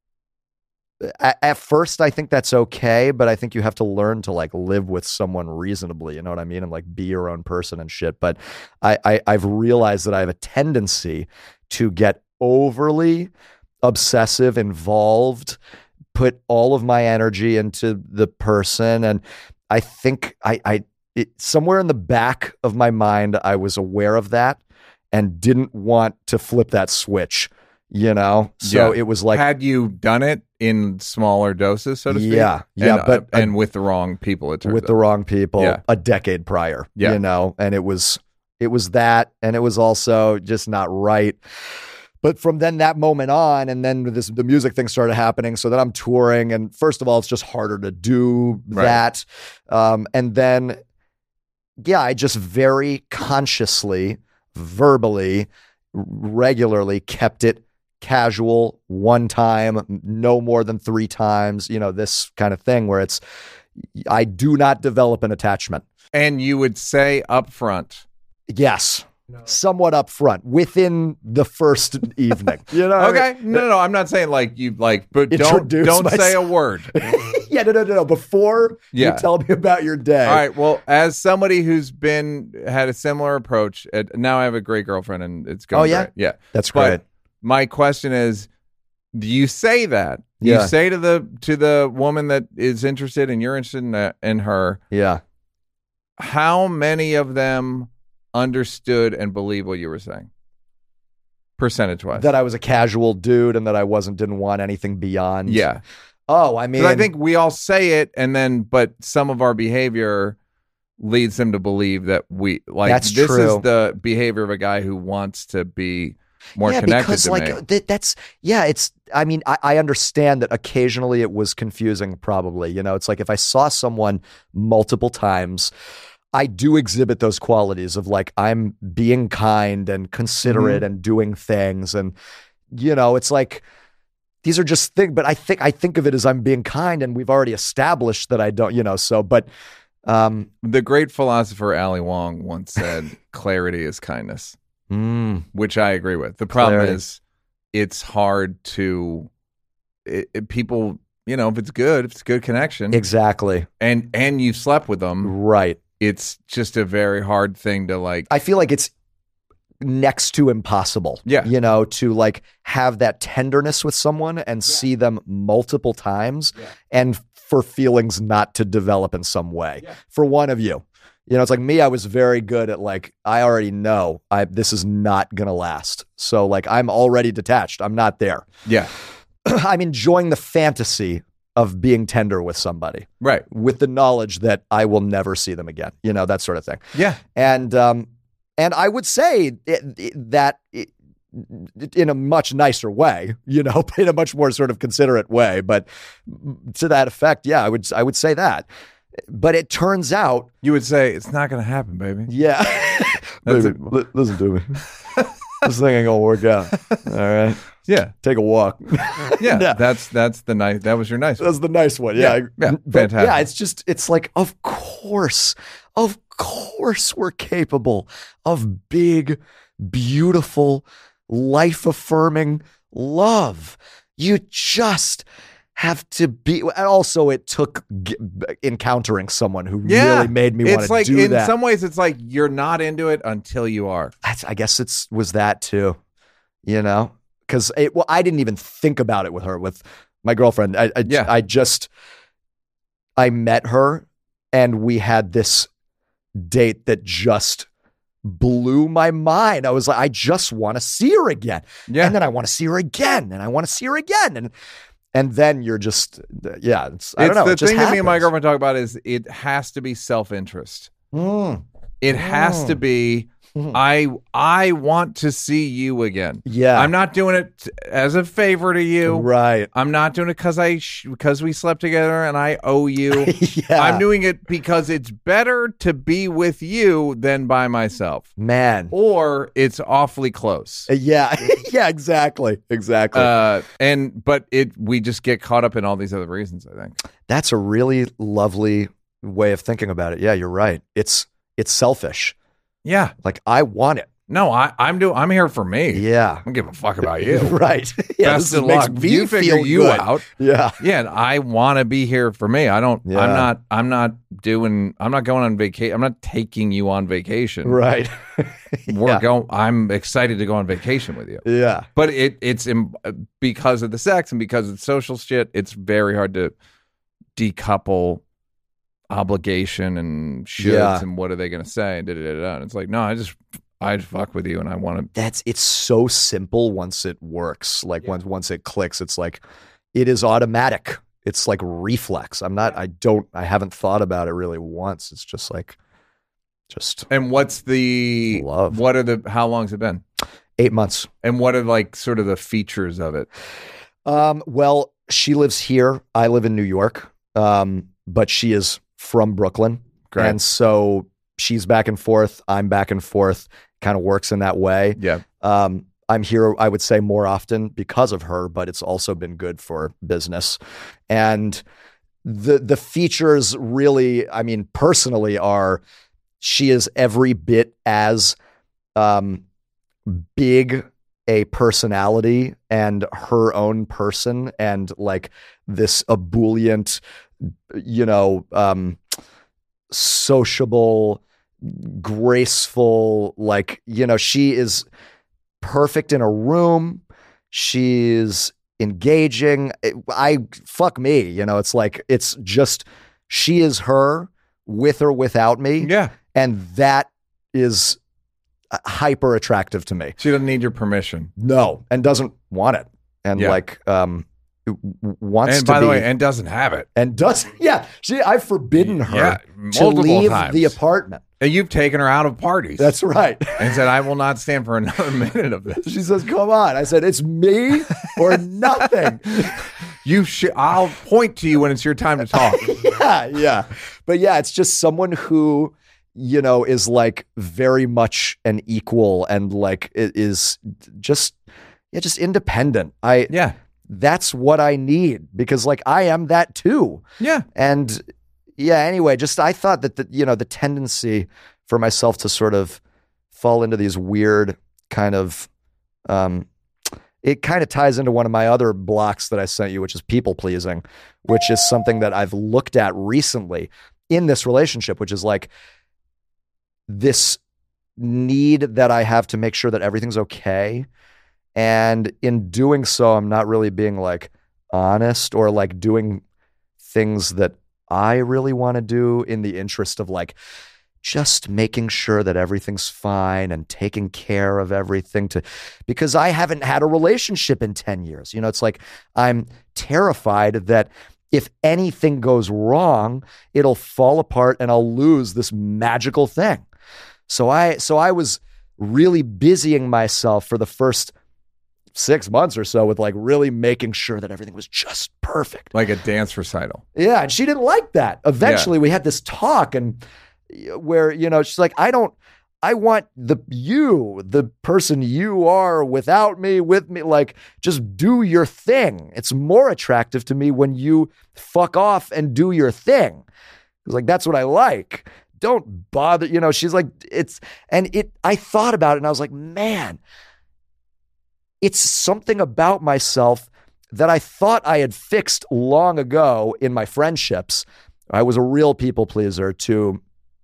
at, at first I think that's okay, but I think you have to learn to like live with someone reasonably, you know what I mean? And like be your own person and shit. But I, I I've realized that I have a tendency to get overly obsessive, involved, put all of my energy into the person. And I think I, I it, somewhere in the back of my mind, I was aware of that and didn't want to flip that switch, you know? So Yeah. it was like, Had you done it in smaller doses, so to speak? Yeah, yeah, and, but- uh, and with the wrong people, it turns with out. the wrong people Yeah. a decade prior, Yeah. you know? And it was, it was that, and it was also just not right. But from then that moment on, and then this the music thing started happening. So then I'm touring, and first of all, it's just harder to do Right. that. Um, and then, yeah, I just very consciously, verbally, regularly kept it casual, one time, no more than three times. You know, this kind of thing where it's I do not develop an attachment. And you would say up front, Yes. Somewhat upfront within the first evening. You know? what I okay, no, no, no, I'm not saying like you like, but don't Introduce don't say a myself. word. mean? yeah, no, no, no, no. Before Yeah. you tell me about your day. All right. Well, as somebody who's been had a similar approach, uh, now I have a great girlfriend, and it's going Oh, yeah? great. Yeah, That's but great. my question is, do you say that? Yeah. You say to the to the woman that is interested, and you're interested in, that, in her. Yeah. How many of them understood and believed what you were saying, percentage wise? That I was a casual dude and that I wasn't, didn't want anything beyond. Yeah. Oh, I mean, Because I think we all say it, and then, but some of our behavior leads them to believe that we like That's this true. is the behavior of a guy who wants to be more yeah, connected because to like me. th- that's yeah. It's I mean I, I understand that occasionally it was confusing. Probably, you know, it's like if I saw someone multiple times, I do exhibit those qualities of like I'm being kind and considerate Mm-hmm. and doing things, and you know, it's like these are just things. But I think I think of it as I'm being kind, and we've already established that I don't, you know. So, but um, The great philosopher Ali Wong once said, "Clarity is kindness," mm, which I agree with. The problem Clarity. is, it's hard to it, it- people. You know, if it's good, if it's a good connection, exactly and and you've slept with them, right. it's just a very hard thing to like. I feel like it's next to impossible. Yeah. You know, to like have that tenderness with someone and see them multiple times and for feelings not to develop in some way. For one of you. You know, it's like me, I was very good at like, I already know I this is not gonna last. So like I'm already detached. I'm not there. Yeah, I'm enjoying the fantasy of being tender with somebody right. with the knowledge that I will never see them again. You know, that sort of thing. Yeah, And um, and I would say it, it, that it, in a much nicer way, you know, in a much more sort of considerate way. But to that effect, yeah, I would I would say that. But it turns out, you would say it's not going to happen, baby. yeah, That's baby, it. li- listen to me. This thing ain't gonna work out. All right, Yeah, take a walk. yeah. Yeah. That's that's the nice. That was your nice. one. That's the nice one. Yeah. Yeah, yeah, But fantastic. yeah, it's just, it's like, of course, of course we're capable of big, beautiful, life affirming love. You just have to be, and also it took g- encountering someone who Yeah, really made me want It's to like do in that. some ways, it's like you're not into it until you are. That's, I guess it's, was that too, you know? Cause it, well, I didn't even think about it with her, with my girlfriend. I, I, Yeah. I just, I met her and we had this date that just blew my mind. I was like, I just want to see her again. Yeah, And then I want to see her again. And I want to see her again. And, and then you're just, yeah, it's, I it's don't know. the it just thing that me and my happens. girlfriend talk about is it has to be self interest. Mm, It has Mm. to be I I want to see you again. Yeah. I'm not doing it as a favor to you. Right. I'm not doing it because I sh- because we slept together and I owe you. Yeah. I'm doing it because it's better to be with you than by myself. Man. Or it's awfully close. Uh, Yeah. Yeah, exactly. Exactly. Uh, and but it we just get caught up in all these other reasons, I think. That's a really lovely way of thinking about it. Yeah, you're right. It's it's selfish. Yeah. Like I want it. No, I, I'm doing. I'm here for me. Yeah. I don't give a fuck about you. Right. Yeah. Best this of makes luck. me You figure feel you good. out. Yeah. Yeah, and I want to be here for me. I don't. Yeah. I'm not. I'm not doing. I'm not going on vacation. I'm not taking you on vacation. Right. We're Yeah. going. I'm excited to go on vacation with you. Yeah. But it it's im- because of the sex and because of the social shit. It's very hard to decouple obligation and shoulds Yeah. and what are they going to say and da da da da. And it's like, no, I just I fuck with you and I want to. That's it's so simple once it works. Like once once it clicks, it's like it is automatic. It's like reflex. I'm not I don't I haven't thought about it really once. It's just like just And what's the Love. What are the? How long's it been? eight months. And what are like sort of the features of it? Um, well, she lives here. I live in New York. Um, but she is from Brooklyn. Great. And so she's back and forth. I'm back and forth. Kind of works in that way. Yeah. Um, I'm here, I would say, more often because of her, but it's also been good for business. And the the features really, I mean, personally are she is every bit as um, big a personality and her own person and like this ebullient, you know, um, sociable, graceful, like, you know, she is perfect in a room. She's engaging. I fuck me, you know, it's like, it's just, she is her with or without me. Yeah. And that is hyper attractive to me. She doesn't need your permission. No, and doesn't want it. And Yeah. like, um, w- wants And to by the be, way, and doesn't have it. and does, yeah, she, I've forbidden her Yeah, to multiple leave times. the apartment. And you've taken her out of parties. That's right. and said, I will not stand for another minute of this. She says, come on. I said, it's me or nothing. You should. I'll point to you when it's your time to talk. Yeah, yeah. But yeah, it's just someone who, you know, is like very much an equal and like i- is just, yeah, just independent. I, Yeah. that's what I need because like I am that too. Yeah. And yeah, anyway, just I thought that the, you know, the tendency for myself to sort of fall into these weird kind of, um, it kind of ties into one of my other blocks that I sent you, which is people pleasing, which is something that I've looked at recently in this relationship, which is like this need that I have to make sure that everything's okay. And in doing so, I'm not really being like honest or like doing things that I really want to do in the interest of like just making sure that everything's fine and taking care of everything to, because I haven't had a relationship in ten years. You know, it's like I'm terrified that if anything goes wrong, it'll fall apart and I'll lose this magical thing. So I, so I was really busying myself for the first six months or so with like really making sure that everything was just perfect. Like a dance recital. Yeah, and she didn't like that. Eventually, we had this talk, and where you know she's like, "I don't, I want the you, the person you are, without me, with me. Like, just do your thing. It's more attractive to me when you fuck off and do your thing. It's like that's what I like. Don't bother. You know." She's like, "It's," and it. I thought about it, and I was like, "Man, it's something about myself." That I thought I had fixed long ago in my friendships. I was a real people pleaser to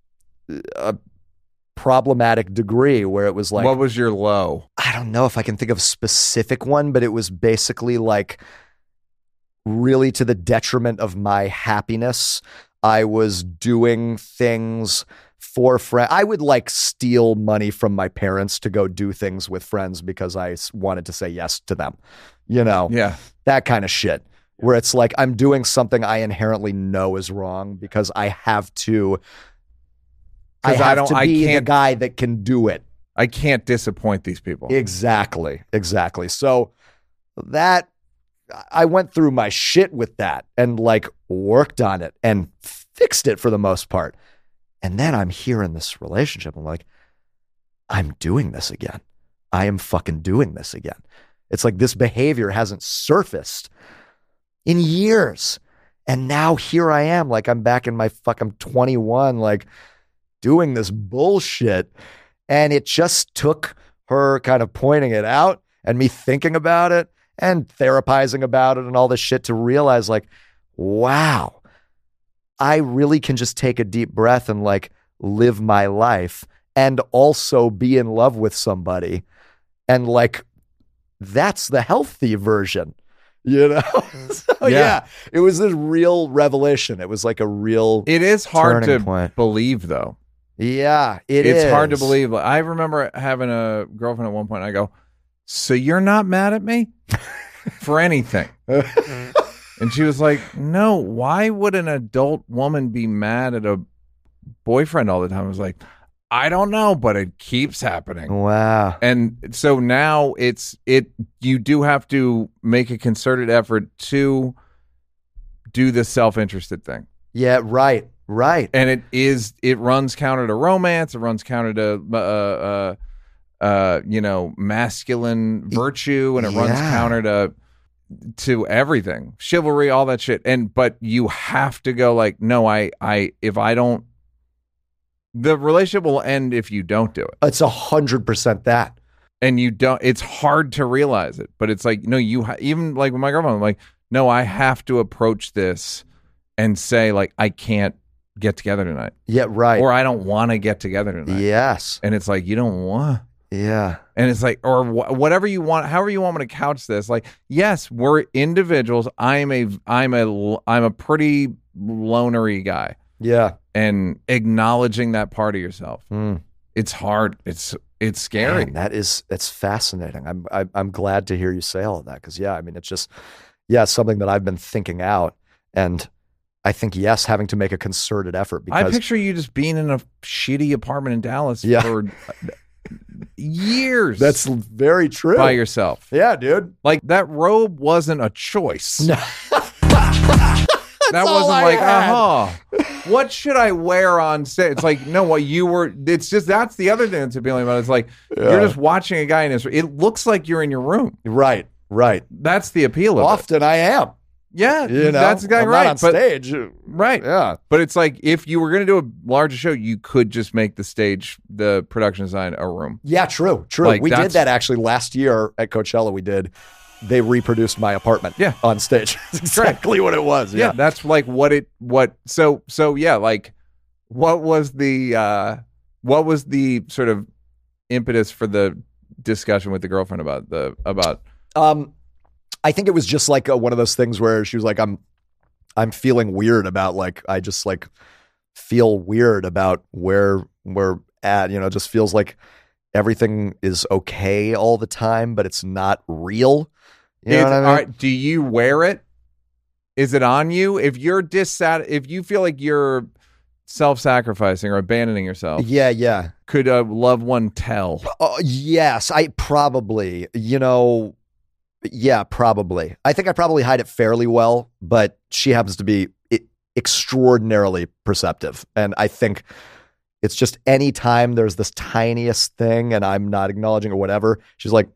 a problematic degree where it was like, What was your low? I don't know if I can think of a specific one, but it was basically like really to the detriment of my happiness. I was doing things for friends. I would like steal money from my parents to go do things with friends because I s- wanted to say yes to them, you know? Yeah. That kind of shit where it's like I'm doing something I inherently know is wrong because I have to I 'Cause I have don't- to I be the can't- guy that can do it. I can't disappoint these people. Exactly. Exactly. So that I went through my shit with that and like worked on it and fixed it for the most part. And then I'm here in this relationship. I'm like, I'm doing this again. I am fucking doing this again. It's like this behavior hasn't surfaced in years. And now here I am, like I'm back in my fucking twenty-one, like doing this bullshit. And it just took her kind of pointing it out and me thinking about it and therapizing about it and all this shit to realize like, wow, I really can just take a deep breath and like live my life and also be in love with somebody. And like, that's the healthy version, you know? So, yeah. yeah, it was this real revelation. It was like a real It is hard to point. believe, though. Yeah, it it's is. hard to believe. I remember having a girlfriend at one point. And I go, so you're not mad at me for anything? And she was like, no, why would an adult woman be mad at a boyfriend all the time? I was like, I don't know, but it keeps happening. Wow. And so now it's, it, you do have to make a concerted effort to do the self-interested thing. Yeah, right. Right. And it is, it runs counter to romance. It runs counter to, uh, uh, uh, you know, masculine virtue, and it runs Yeah. counter to, to everything, chivalry, all that shit. And, but you have to go like, no, I, I, if I don't, the relationship will end if you don't do it. It's a hundred percent that. And you don't, it's hard to realize it, but it's like, no, you, ha- even like with my girlfriend, I'm like, no, I have to approach this and say like, I can't get together tonight. Yeah, right. Or I don't want to get together tonight. Yes. And it's like, you don't want. Yeah. And it's like, or wh- whatever you want, however you want me to couch this. Like, yes, we're individuals. I'm a, I'm a, I'm a pretty lonery guy. Yeah. And acknowledging that part of yourself, Mm. it's hard. It's, it's scary. Man, that is, it's fascinating. I'm, I, I'm glad to hear you say all of that. Cause yeah, I mean, it's just, yeah, it's something that I've been thinking out. And I think, yes, having to make a concerted effort because I picture you just being in a shitty apartment in Dallas Yeah. for years. that's very true. by yourself. Yeah, dude. Like that robe wasn't a choice. No. That all wasn't I like, had. uh-huh. What should I wear on stage? It's like, no, what you were, it's just, that's the other thing that's appealing about it. It's like, Yeah. you're just watching a guy in his, it looks like you're in your room. Right. Right. That's the appeal of it. Often I am. Yeah, You know, that's exactly I'm right. not on but, stage. Right. Yeah. But it's like, if you were going to do a larger show, you could just make the stage, the production design, a room. Yeah, true, true. Like, we did that's- that actually last year at Coachella. We did. They reproduced my apartment. Yeah. on stage. That's exactly what it was. Yeah. Yeah. That's like what it, what, so, so yeah, like, what was the, uh, what was the sort of impetus for the discussion with the girlfriend about the, about, Um, I think it was just like a, one of those things where she was like, "I'm, I'm feeling weird about like I just like feel weird about where we're at. You know, it just feels like everything is okay all the time, but it's not real." You know Is- what I mean? all right, do you wear it? Is it on you? If you're dissat, if you feel like you're self-sacrificing or abandoning yourself, Yeah, yeah. could a loved one tell? Uh, yes, I probably, you know, yeah, probably. I think I probably hide it fairly well, but she happens to be i- extraordinarily perceptive. And I think it's just any time there's this tiniest thing and I'm not acknowledging or whatever, she's like,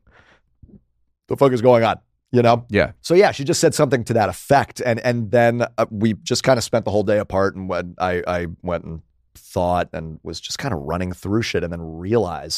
the fuck is going on? You know? Yeah. So yeah, she just said something to that effect. And, and then uh, we just kind of spent the whole day apart, and when I, I went and thought and was just kind of running through shit, and then realized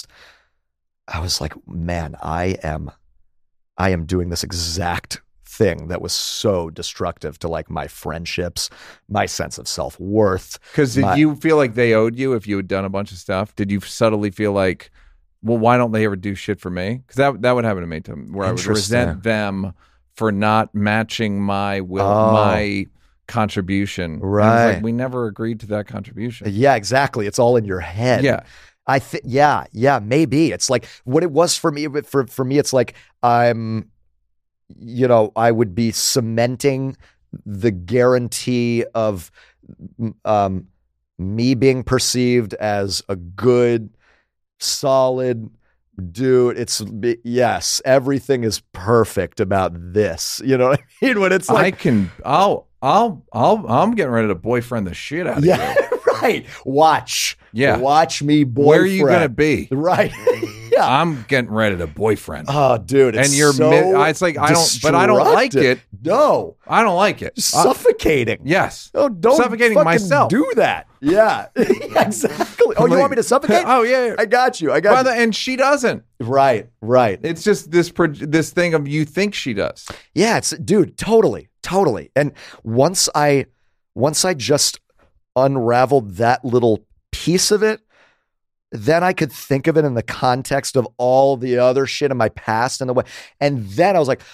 I was like, man, I am, I am doing this exact thing that was so destructive to like my friendships, my sense of self-worth. Because did My- you feel like they owed you if you had done a bunch of stuff? Did you subtly feel like, well, why don't they ever do shit for me? Because that that would happen to me too, where I would Interesting. resent them for not matching my will, Oh. my contribution. And it was Right. like, we never agreed to that contribution. Yeah, exactly. It's all in your head. Yeah. I think, yeah, yeah, maybe. It's like what it was for me, but for, for me, it's like I'm, you know, I would be cementing the guarantee of um, me being perceived as a good solid dude. It's yes, everything is perfect about this. You know what I mean? When it's like I can, I'll, I'll, I'll, I'm getting ready to boyfriend the shit out of yeah, you. right. Watch, Yeah. watch me boyfriend. Where are you gonna be? Right. Yeah. I'm getting ready to boyfriend. Oh, dude, it's and you're so mid, it's like I don't, but I don't like it. No, I don't like it. Uh, suffocating. yes. Oh, don't Suffocating fucking myself. do that. Yeah, exactly. Oh, you Like- want me to suffocate? Oh yeah. I got you. I got By you. the- and she doesn't. Right, right. It's just this pro- this thing of you think she does. Yeah, it's dude, totally, totally. And once I, once I just unraveled that little piece of it, then I could think of it in the context of all the other shit in my past and the way. And then I was like,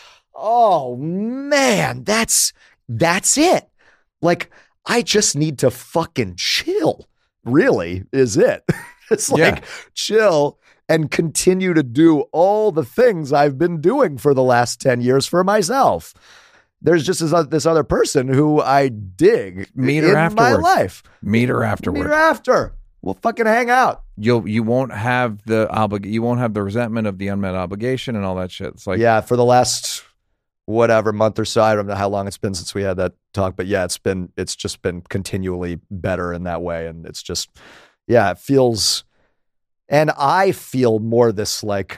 oh man, that's that's it. Like, I just need to fucking chill. Really, is it? It's like Yeah. chill and continue to do all the things I've been doing for the last ten years for myself. There's just this, this other person who I dig Meet her in my afterwards. life. Meet her Meet afterward. her after. We'll fucking hang out. You'll you won't have the oblig you won't have the resentment of the unmet obligation and all that shit. It's like Yeah, for the last whatever month or so, I don't know how long it's been since we had that talk, but yeah, it's been it's just been continually better in that way, and it's just yeah, it feels, and I feel more this like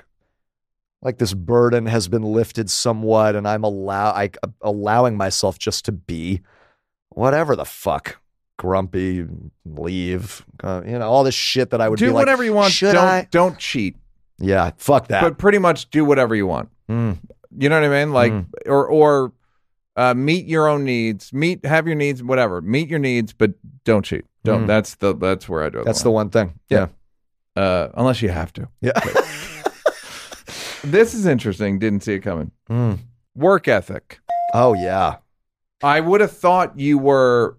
like this burden has been lifted somewhat, and I'm allow I allowing myself just to be whatever the fuck. Grumpy, leave, uh, you know, all this shit that I would do be like, whatever you want. should Don't I? don't cheat. Yeah, fuck that. But pretty much do whatever you want. Mm. You know what I mean? Like Mm. or or uh, meet your own needs. Meet have your needs, whatever. Meet your needs, but don't cheat. Don't. Mm. That's the that's where I do it. That's the one thing. Yeah. Uh, unless you have to. Yeah. This is interesting. Didn't see it coming. Mm. Work ethic. Oh yeah. I would have thought you were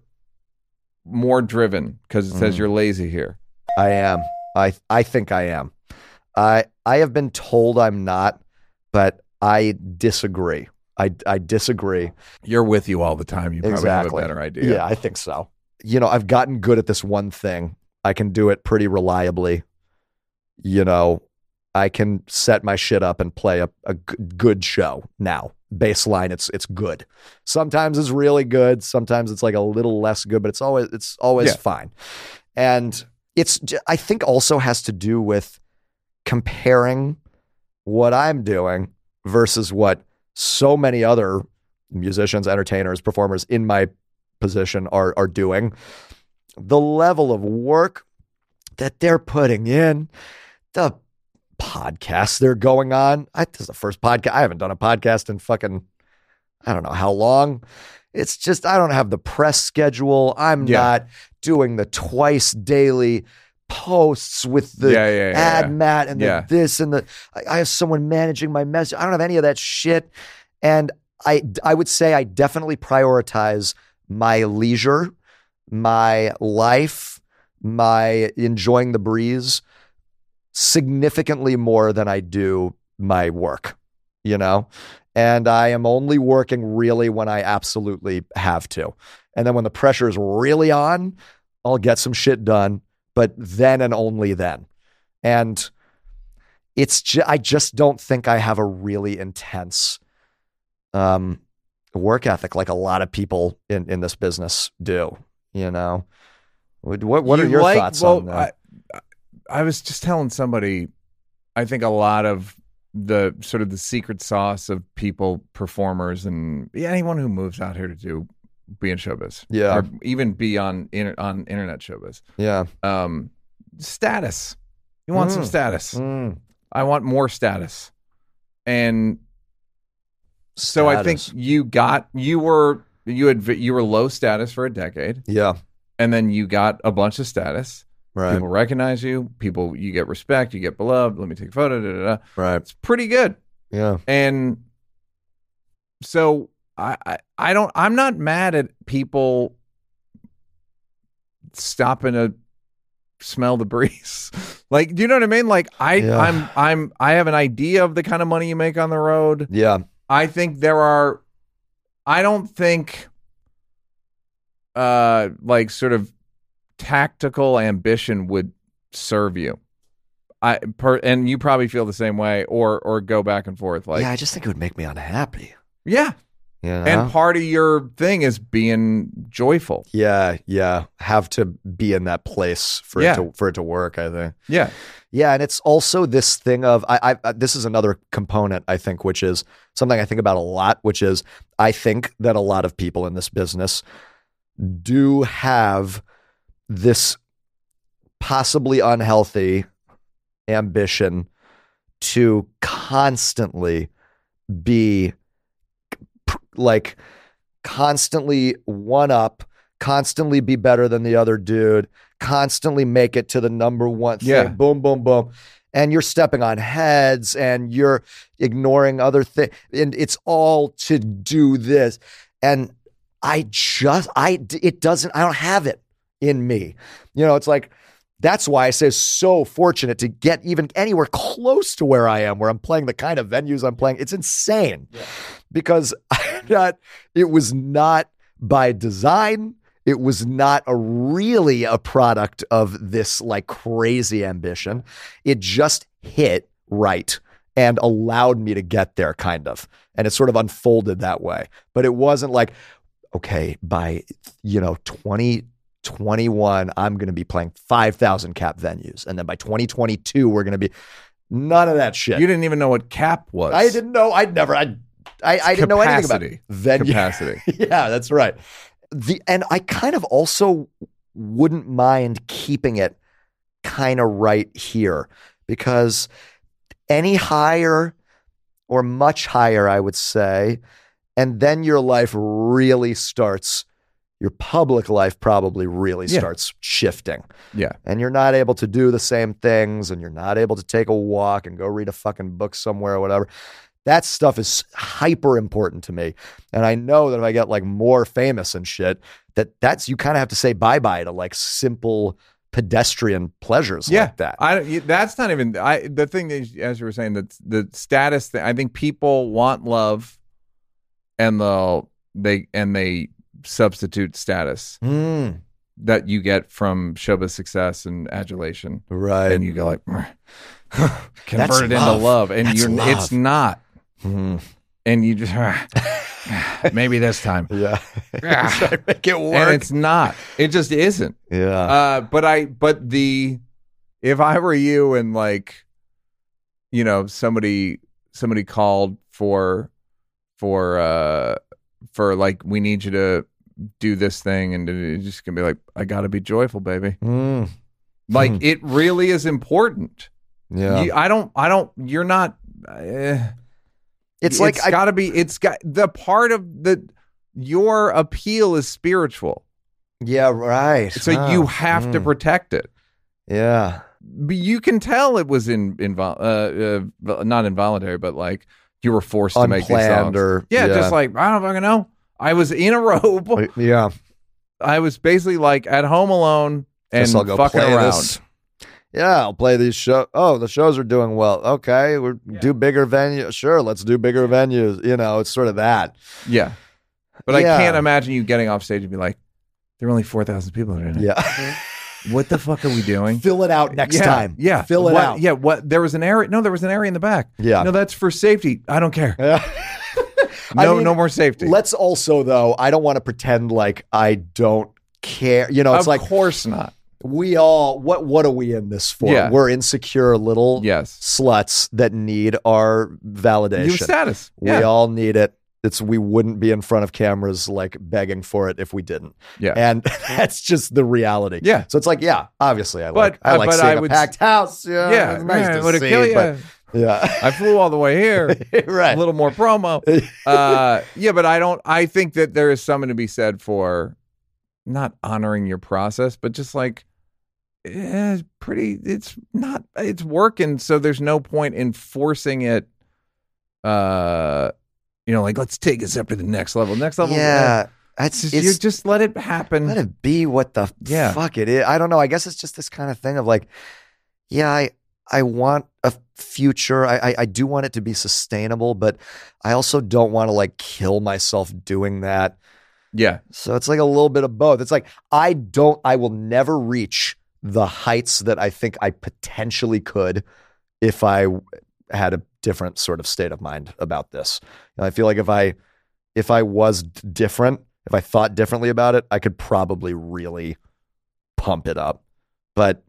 more driven because it says Mm. you're lazy here. I am. I I think I am. I I have been told I'm not, but I disagree. I I disagree. You're with you all the time. You probably Exactly. have a better idea. Yeah, I think so. You know, I've gotten good at this one thing. I can do it pretty reliably. You know, I can set my shit up and play a, a g- good show now. Baseline, it's it's good. Sometimes it's really good. Sometimes it's like a little less good, but it's always it's always Yeah. fine. And it's j- I think also has to do with comparing what I'm doing versus what so many other musicians, entertainers, performers in my position are are doing. The level of work that they're putting in, the podcasts they're going on. I, this is the first podcast. I haven't done a podcast in fucking, I don't know how long. It's just, I don't have the press schedule. I'm Yeah. not doing the twice daily posts with the Yeah, yeah, yeah, ad yeah. mat and the Yeah. this and the, I, I have someone managing my message. I don't have any of that shit. And I, I would say I definitely prioritize my leisure, my life, my enjoying the breeze significantly more than I do my work, you know? And I am only working really when I absolutely have to. And then when the pressure is really on, I'll get some shit done, but then and only then. And it's ju- I just don't think I have a really intense um, work ethic like a lot of people in, in this business do, you know? What, what, what are You your like- thoughts well, on that? I, I was just telling somebody, I think a lot of the sort of the secret sauce of people, performers, and yeah, anyone who moves out here to do be in showbiz, Yeah. or even be on inter, on internet showbiz, Yeah. um, status. You want some Mm. status. Mm. I want more status, and so I think Status. you got you were you had you were low status for a decade, Yeah. and then you got a bunch of status. Right. People recognize you. People, you get respect. You get beloved. Let me take a photo. Da, da, da. Right. It's pretty good. Yeah. And so I, I, I don't. I'm not mad at people stopping to smell the breeze. Like, do you know what I mean? Like, I, Yeah. I'm, I'm, I have an idea of the kind of money you make on the road. Yeah. I think there are. I don't think, uh, like sort of tactical ambition would serve you. I per, and you probably feel the same way, or or go back and forth. Like, yeah, I just think it would make me unhappy. yeah. You know? And part of your thing is being joyful. Yeah, yeah. Have to be in that place for Yeah. it to for it to work, I think. Yeah. Yeah, and it's also this thing of I, I this is another component I think, which is something I think about a lot, which is I think that a lot of people in this business do have this possibly unhealthy ambition to constantly be like constantly one up, constantly be better than the other dude, constantly make it to the number one thing. Yeah. Boom, boom, boom. And you're stepping on heads and you're ignoring other things. And it's all to do this. And I just, I, it doesn't, I don't have it in me. You know, it's like, that's why I say so fortunate to get even anywhere close to where I am, where I'm playing the kind of venues I'm playing. It's insane yeah. because I'm not, it was not by design. It was not a really a product of this like crazy ambition. It just hit right and allowed me to get there kind of. And it sort of unfolded that way. But it wasn't like, okay, by, you know, twenty twenty-one, I'm going to be playing five thousand cap venues. And then by twenty twenty-two, we're going to be none of that shit. You didn't even know what cap was. I didn't know. I'd never, I, I, I didn't know anything about it. Venue. Capacity. Yeah, that's right. The, and I kind of also wouldn't mind keeping it kind of right here because any higher or much higher, I would say, and then your life really starts your public life probably really Yeah. starts shifting. Yeah. And you're not able to do the same things and you're not able to take a walk and go read a fucking book somewhere or whatever. That stuff is hyper important to me. And I know that if I get like more famous and shit, that that's, you kind of have to say bye-bye to like simple pedestrian pleasures Yeah. like that. I, that's not even, I, the thing is, as you were saying, that the status thing, I think people want love and they'll, they, and they, substitute status Mm, that you get from showbiz success and adulation, right. and you go like convert That's it into love. love, and That's you're love. it's not, Mm, and you just maybe this time, yeah. Yeah. Try to make it work. and it's not. It just isn't. yeah. Uh, but I, but the, if I were you and like, you know, somebody somebody called for for uh for like, we need you to do this thing, and it's just gonna be like, I gotta be joyful, baby. Mm, Like Hmm. it really is important. yeah. You, I don't, I don't, you're not, uh, it's like, I, gotta be, it's got the part of the, your appeal is spiritual. yeah, right. So Huh. you have to Mm, protect it. yeah. But you can tell it was in, invol- uh, uh, not involuntary, but like you were forced to make these songs. Unplanned or, Yeah, yeah. just like, I don't fucking know. I was in a robe. Yeah. I was basically like at home alone and Guess I'll go fucking play around. this. Yeah, I'll play these shows. Oh, the shows are doing well. Okay, we do bigger venues. Sure, let's do bigger venues. You know, it's sort of that. Yeah. But Yeah. I can't imagine you getting off stage and be like, there are only four thousand people in it. Yeah. What the fuck are we doing? Fill it out next yeah, time. Yeah. Fill it What- out. Yeah. What? There was an area. No, there was an area in the back. Yeah. No, that's for safety. I don't care. Yeah. No, I mean, no more safety. Let's also, though, I don't want to pretend like I don't care. You know, it's of like course not. we all, what What are we in this for? Yeah. We're insecure little Yes. sluts that need our validation. You have status. We Yeah. all need it. It's we wouldn't be in front of cameras like begging for it if we didn't. Yeah. And that's just the reality. Yeah. So it's like, yeah, obviously I But- like I uh, like but seeing I a would- packed house. Yeah. Yeah. It's nice yeah, to would it see, kill you? but yeah. I flew all the way here. right. A little more promo. Uh, yeah, but I don't. I think that there is something to be said for not honoring your process, but just like, eh, it's pretty. It's not. It's working. So there's no point in forcing it. Uh, you know, like let's take us up to the next level. Next level. Yeah. uh, That's just, it's, you just let it happen. let it be what the Yeah. fuck it is. I don't know. I guess it's just this kind of thing of like, yeah, I I want a future. I, I I do want it to be sustainable, but I also don't want to like kill myself doing that. Yeah. So it's like a little bit of both. It's like I don't I will never reach the heights that I think I potentially could if I had a different sort of state of mind about this. And I feel like if I if I was different, if I thought differently about it, I could probably really pump it up. But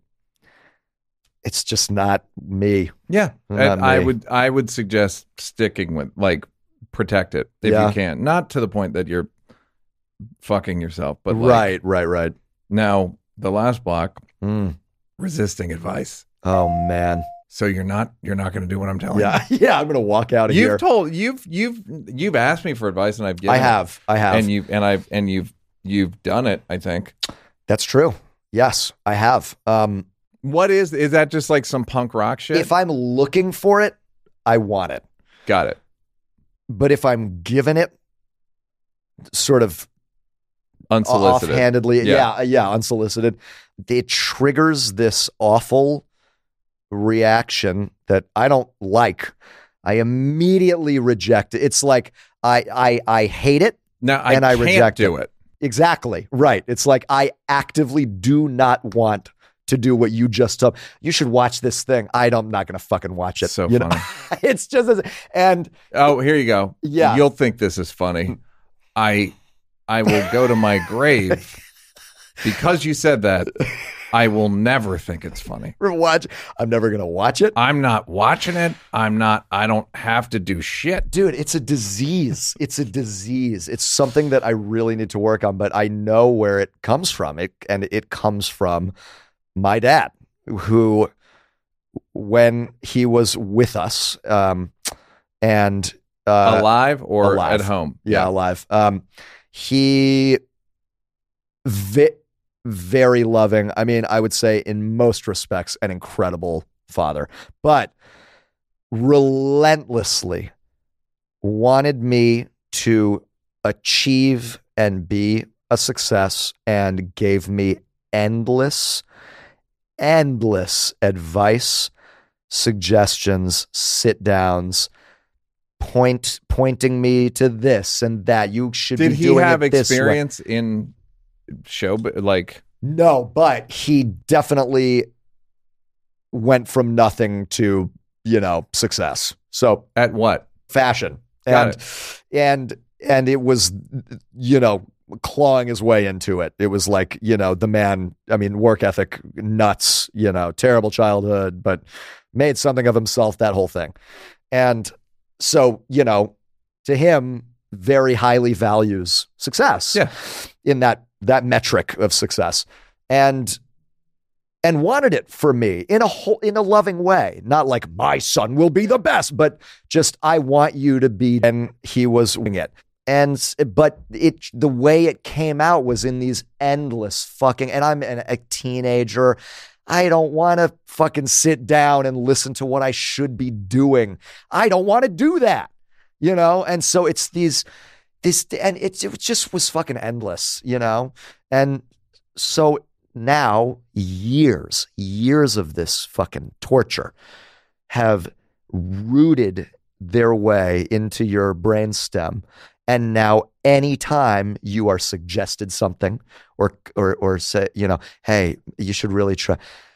it's just not me. Yeah. Not And I me. would I would suggest sticking with, like, protect it if Yeah. you can. Not to the point that you're fucking yourself, but like, right, right, right. now the last block, Mm. resisting advice. Oh man. So you're not you're not going to do what I'm telling Yeah, yeah. I'm gonna walk out of you. You've here. told you've you've you've asked me for advice and I've given I it. have. I have. and you and I've and you've you've done it, I think. That's true. Yes, I have. Um, What is is that just like some punk rock shit? if I'm looking for it, I want it. Got it. But if I'm given it, sort of Unsolicited. offhandedly, Yeah. yeah, yeah, unsolicited, it triggers this awful reaction that I don't like. I immediately reject it. It's like I I I hate it. Now I and I can't reject do it. it. Exactly. Right. It's like I actively do not want to do what you just told. You should watch this thing. I don't, I'm not going to fucking watch it. So you know? funny. It's just as, and Oh, here you go. Yeah. You'll think this is funny. I I will go to my grave because you said that. I will never think it's funny. watch. I'm never going to watch it. I'm not watching it. I'm not I don't have to do shit. Dude, it's a disease. It's a disease. It's something that I really need to work on, but I know where it comes from. It and it comes from my dad, who, when he was with us, um, and uh, Alive or alive. at home? yeah, alive. Um, he vi- very loving. I mean, I would say in most respects, an incredible father, but relentlessly wanted me to achieve and be a success, and gave me endless, endless advice, suggestions, sit downs, point pointing me to this and that. You should Did be he doing have it this way. experience in show but like No, but he definitely went from nothing to, you know, success. So at what? fashion. Got and and and it was, you know, clawing his way into it. It was like, you know, the man, I mean, work ethic nuts, you know, terrible childhood, but made something of himself, that whole thing. And so, you know, to him, very highly values success. Yeah. In that that metric of success. And and wanted it for me in a whole, in a loving way, not like my son will be the best, but just I want you to be. And he was wing it, and but it the way it came out was in these endless fucking. And I'm an, a teenager. I don't want to fucking sit down and listen to what I should be doing. I don't want to do that, you know. And so it's these this and it it just was fucking endless, you know. And so now years, years of this fucking torture have rooted their way into your brainstem. And now anytime you are suggested something or, or, or say, you know, hey, you should really try.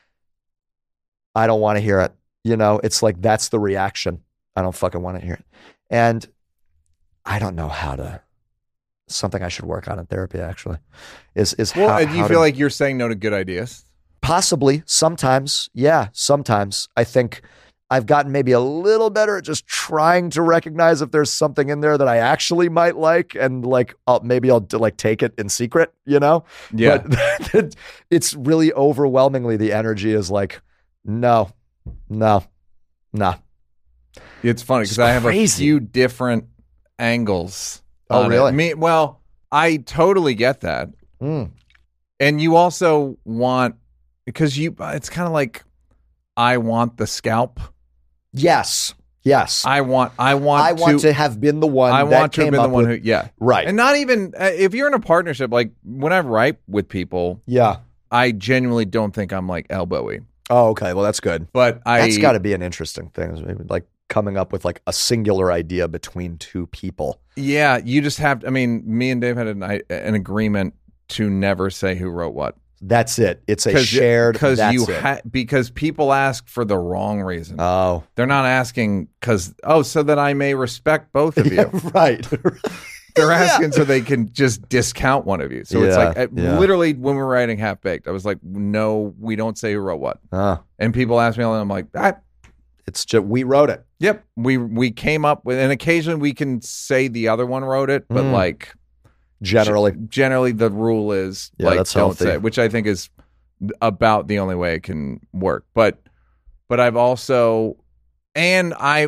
I don't want to hear it. You know, it's like, that's the reaction. I don't fucking want to hear it. And I don't know how to, something I should work on in therapy actually is, is Well, how, and you how feel to, like you're saying no to good ideas? possibly sometimes. Yeah. Sometimes I think I've gotten maybe a little better at just trying to recognize if there's something in there that I actually might like, and like, I'll, maybe I'll like take it in secret, you know? Yeah. But it's really overwhelmingly, the energy is like, no, no, no. It's funny because It's I have crazy. a few different angles. Oh, on really? It. Me, well, I totally get that. Mm. And you also want, because you, it's kind of like, I want the scalp. Yes. Yes. I want, I want, I want to, have been the one I that want to have came been the up one with, who, yeah. right. And not even, uh, if you're in a partnership, like when I write with people, yeah. I genuinely don't think I'm like elbowy. Oh, okay. Well, that's good. But I, That's got to be an interesting thing. is maybe like coming up with like a singular idea between two people. yeah, you just have, I mean, me and Dave had an, I- an agreement to never say who wrote what. That's it. It's a shared. because that's you it. ha- because people ask for the wrong reason. Oh, They're not asking because oh, so that I may respect both of you. yeah, right. They're asking so they can just discount one of you. So it's Yeah, like uh, yeah. literally when we're writing Half Baked, I was like, no, we don't say who wrote what. Uh, And people ask me all the time, I'm like, ah, it's just we wrote it. yep, we we came up with, and occasionally we can say the other one wrote it, but Mm. like Generally, generally the rule is Yeah, like that's don't healthy. say it, which I think is about the only way it can work. But but I've also and I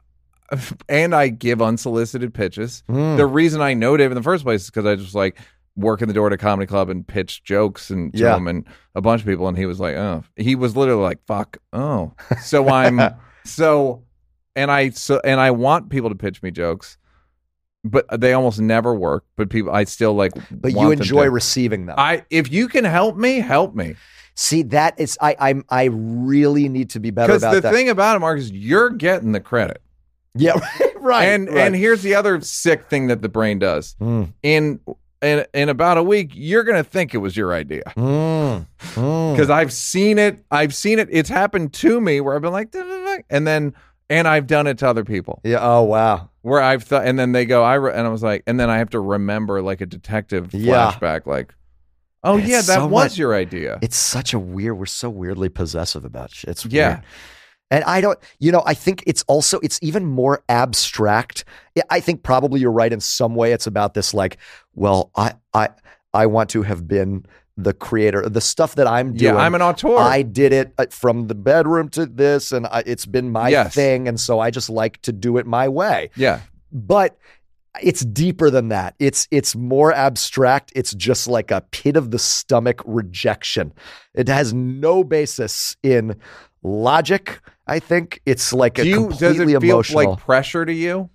and I give unsolicited pitches. Mm. The reason I know Dave in the first place is because I just like work in the door at a comedy club and pitch jokes and to Yeah. him and a bunch of people, and he was like, oh, he was literally like, fuck, oh. So I'm so and I so and I want people to pitch me jokes. But they almost never work. But people, I still like. but want you them enjoy to. receiving them. I if you can help me, help me. See, that is, I, I'm, I really need to be better Because about the that. thing about it, Mark, is you're getting the credit. yeah, right, right. and right. and here's the other sick thing that the brain does. Mm. In in in about a week, you're gonna think it was your idea. Mm. Mm. Because I've seen it. I've seen it. It's happened to me where I've been like, and then and I've done it to other people. Yeah. Oh wow. Where I've thought, and then they go, I re-, and I was like, and then I have to remember like a detective Yeah. flashback, like, oh It's yeah, that so was much- your idea. It's such a weird. We're so weirdly possessive about shit. It's Yeah. weird. And I don't, you know, I think it's also, it's even more abstract. I- I think probably you're right in some way. It's about this, like, well, I, I, I want to have been the creator. The stuff that I'm doing. Yeah, I'm an auteur. I did it uh, from the bedroom to this, and I, it's been my Yes. thing, and so I just like to do it my way. yeah, But it's deeper than that. It's it's more abstract. It's just like a pit of the stomach rejection. It has no basis in logic. I think it's like do a you completely does it feel emotional like pressure to you?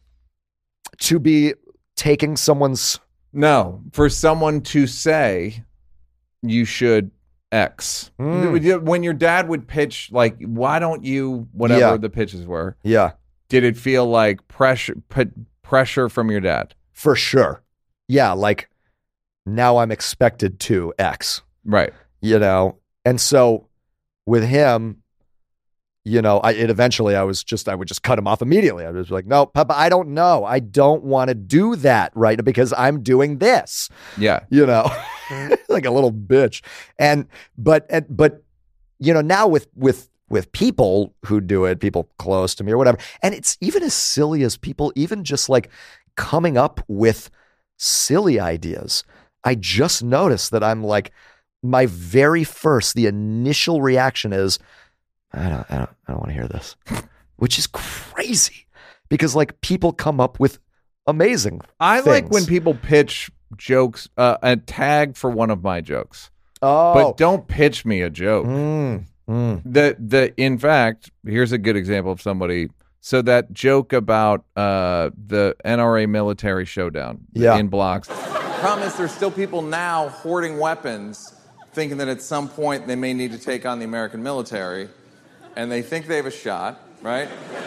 to be taking someone's. No, for someone to say you should X. Mm. When your dad would pitch, like, why don't you, whatever Yeah. the pitches were, Yeah, did it feel like pressure, put pressure from your dad? for sure. Yeah, like now I'm expected to X. Right. You know, and so with him, you know, I it eventually I was just I would just cut him off immediately. I was like, no, Papa, I don't know. I don't want to do that right because I'm doing this. Yeah. You know, like a little bitch. And but and but you know, now with with with people who do it, people close to me or whatever, and it's even as silly as people even just like coming up with silly ideas. I just noticed that I'm like my very first, the initial reaction is, I don't, I don't, I don't want to hear this, which is crazy because like people come up with amazing. I like things. when people pitch jokes, uh, a tag for one of my jokes, Oh, but don't pitch me a joke. Mm, mm. The the in fact, here's a good example of somebody. So that joke about uh, the N R A military showdown Yeah. in blocks. Problem is, there's still people now hoarding weapons, thinking that at some point they may need to take on the American military, and they think they have a shot, right?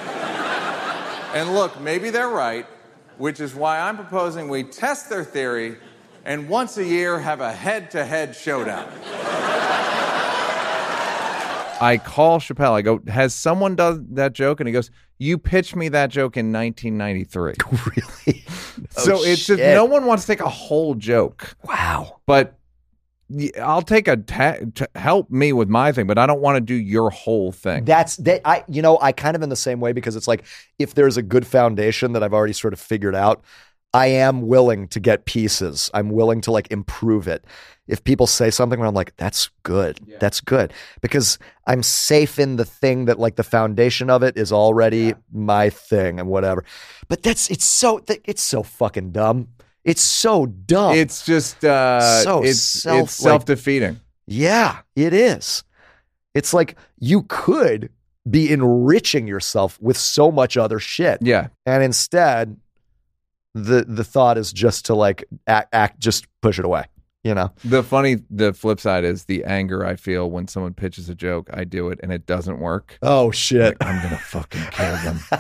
And look, maybe they're right, which is why I'm proposing we test their theory and once a year have a head-to-head showdown. I call Chappelle. I go, has someone done that joke? And he goes, you pitched me that joke in nineteen ninety-three. Really? So Oh, it's just, shit. no one wants to take a whole joke. Wow. But y- I'll take a ta- to help me with my thing, but I don't want to do your whole thing. That's that. I, you know, I kind of in the same way because it's like if there's a good foundation that I've already sort of figured out, I am willing to get pieces. I'm willing to like improve it. If people say something where I'm like, that's good, that's good, because I'm safe in the thing that like the foundation of it is already my thing and whatever. But that's it's so it's so fucking dumb. It's so dumb. It's just, uh, So it's, self- it's self-defeating. Yeah, it is. It's like you could be enriching yourself with so much other shit. Yeah. And instead, the the thought is just to like act, act just push it away, you know? The funny, the flip side is the anger I feel when someone pitches a joke, I do it and it doesn't work. Oh, shit. I'm going to fucking kill them.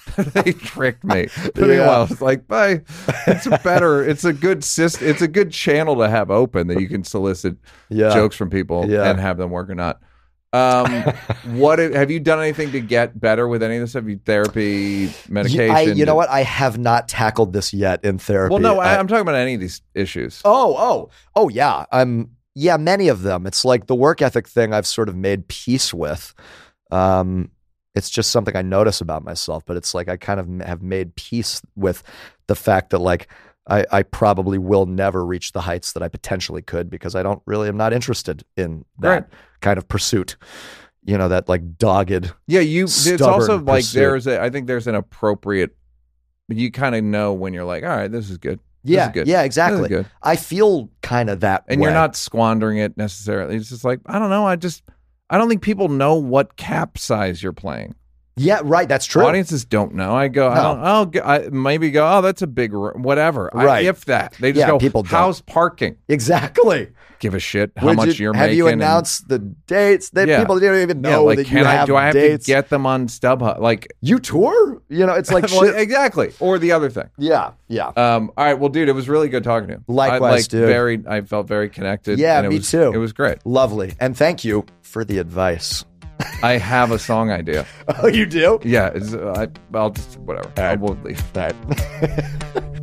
They tricked me. But meanwhile, it's like, bye. It's a better, it's a good syst- it's a good channel to have open that you can solicit Yeah. jokes from people Yeah. and have them work or not. Um, what have you done anything to get better with any of this? Have you therapy, medication? I, you know what? I have not tackled this yet in therapy. Well, no, I, I- I'm talking about any of these issues. Oh, oh, oh, yeah. I'm, yeah, many of them. It's like the work ethic thing I've sort of made peace with. Um, it's just something I notice about myself, but it's like I kind of have made peace with the fact that like I, I probably will never reach the heights that I potentially could because I don't really am not interested in that Right. kind of pursuit. You know, that like dogged. Yeah, you. It's Stubborn also like pursuit. there's a. I think there's an appropriate. You kind of know when you're like, all right, this is good. This Yeah, is good. yeah, This exactly. is good. I feel kind of that And way. you're not squandering it necessarily. It's just like I don't know. I just I don't think people know what cap size you're playing. Yeah, right. That's true. Audiences don't know. I go, I No. don't. I'll g- I maybe go. Oh, that's a big r- whatever. I, Right. if that they just Yeah, go. people don't. How's parking? Exactly. Give a shit how Would much you, you're have making. you and- announced the dates? That Yeah. people don't even yeah, know like that can you I? have Do I have dates. to get them on StubHub? Like You tour? You know, it's like well, shit. exactly. Or the other thing. Yeah, yeah. Um, all right, well, dude, it was really good talking to you. Likewise, I, like, dude. Very, I felt very connected. Yeah, and it me was, too. It was great. Lovely. And thank you for the advice. I have a song idea. Oh, you do? Yeah, it's, uh, I, I'll just whatever. All right. I won't leave. All right.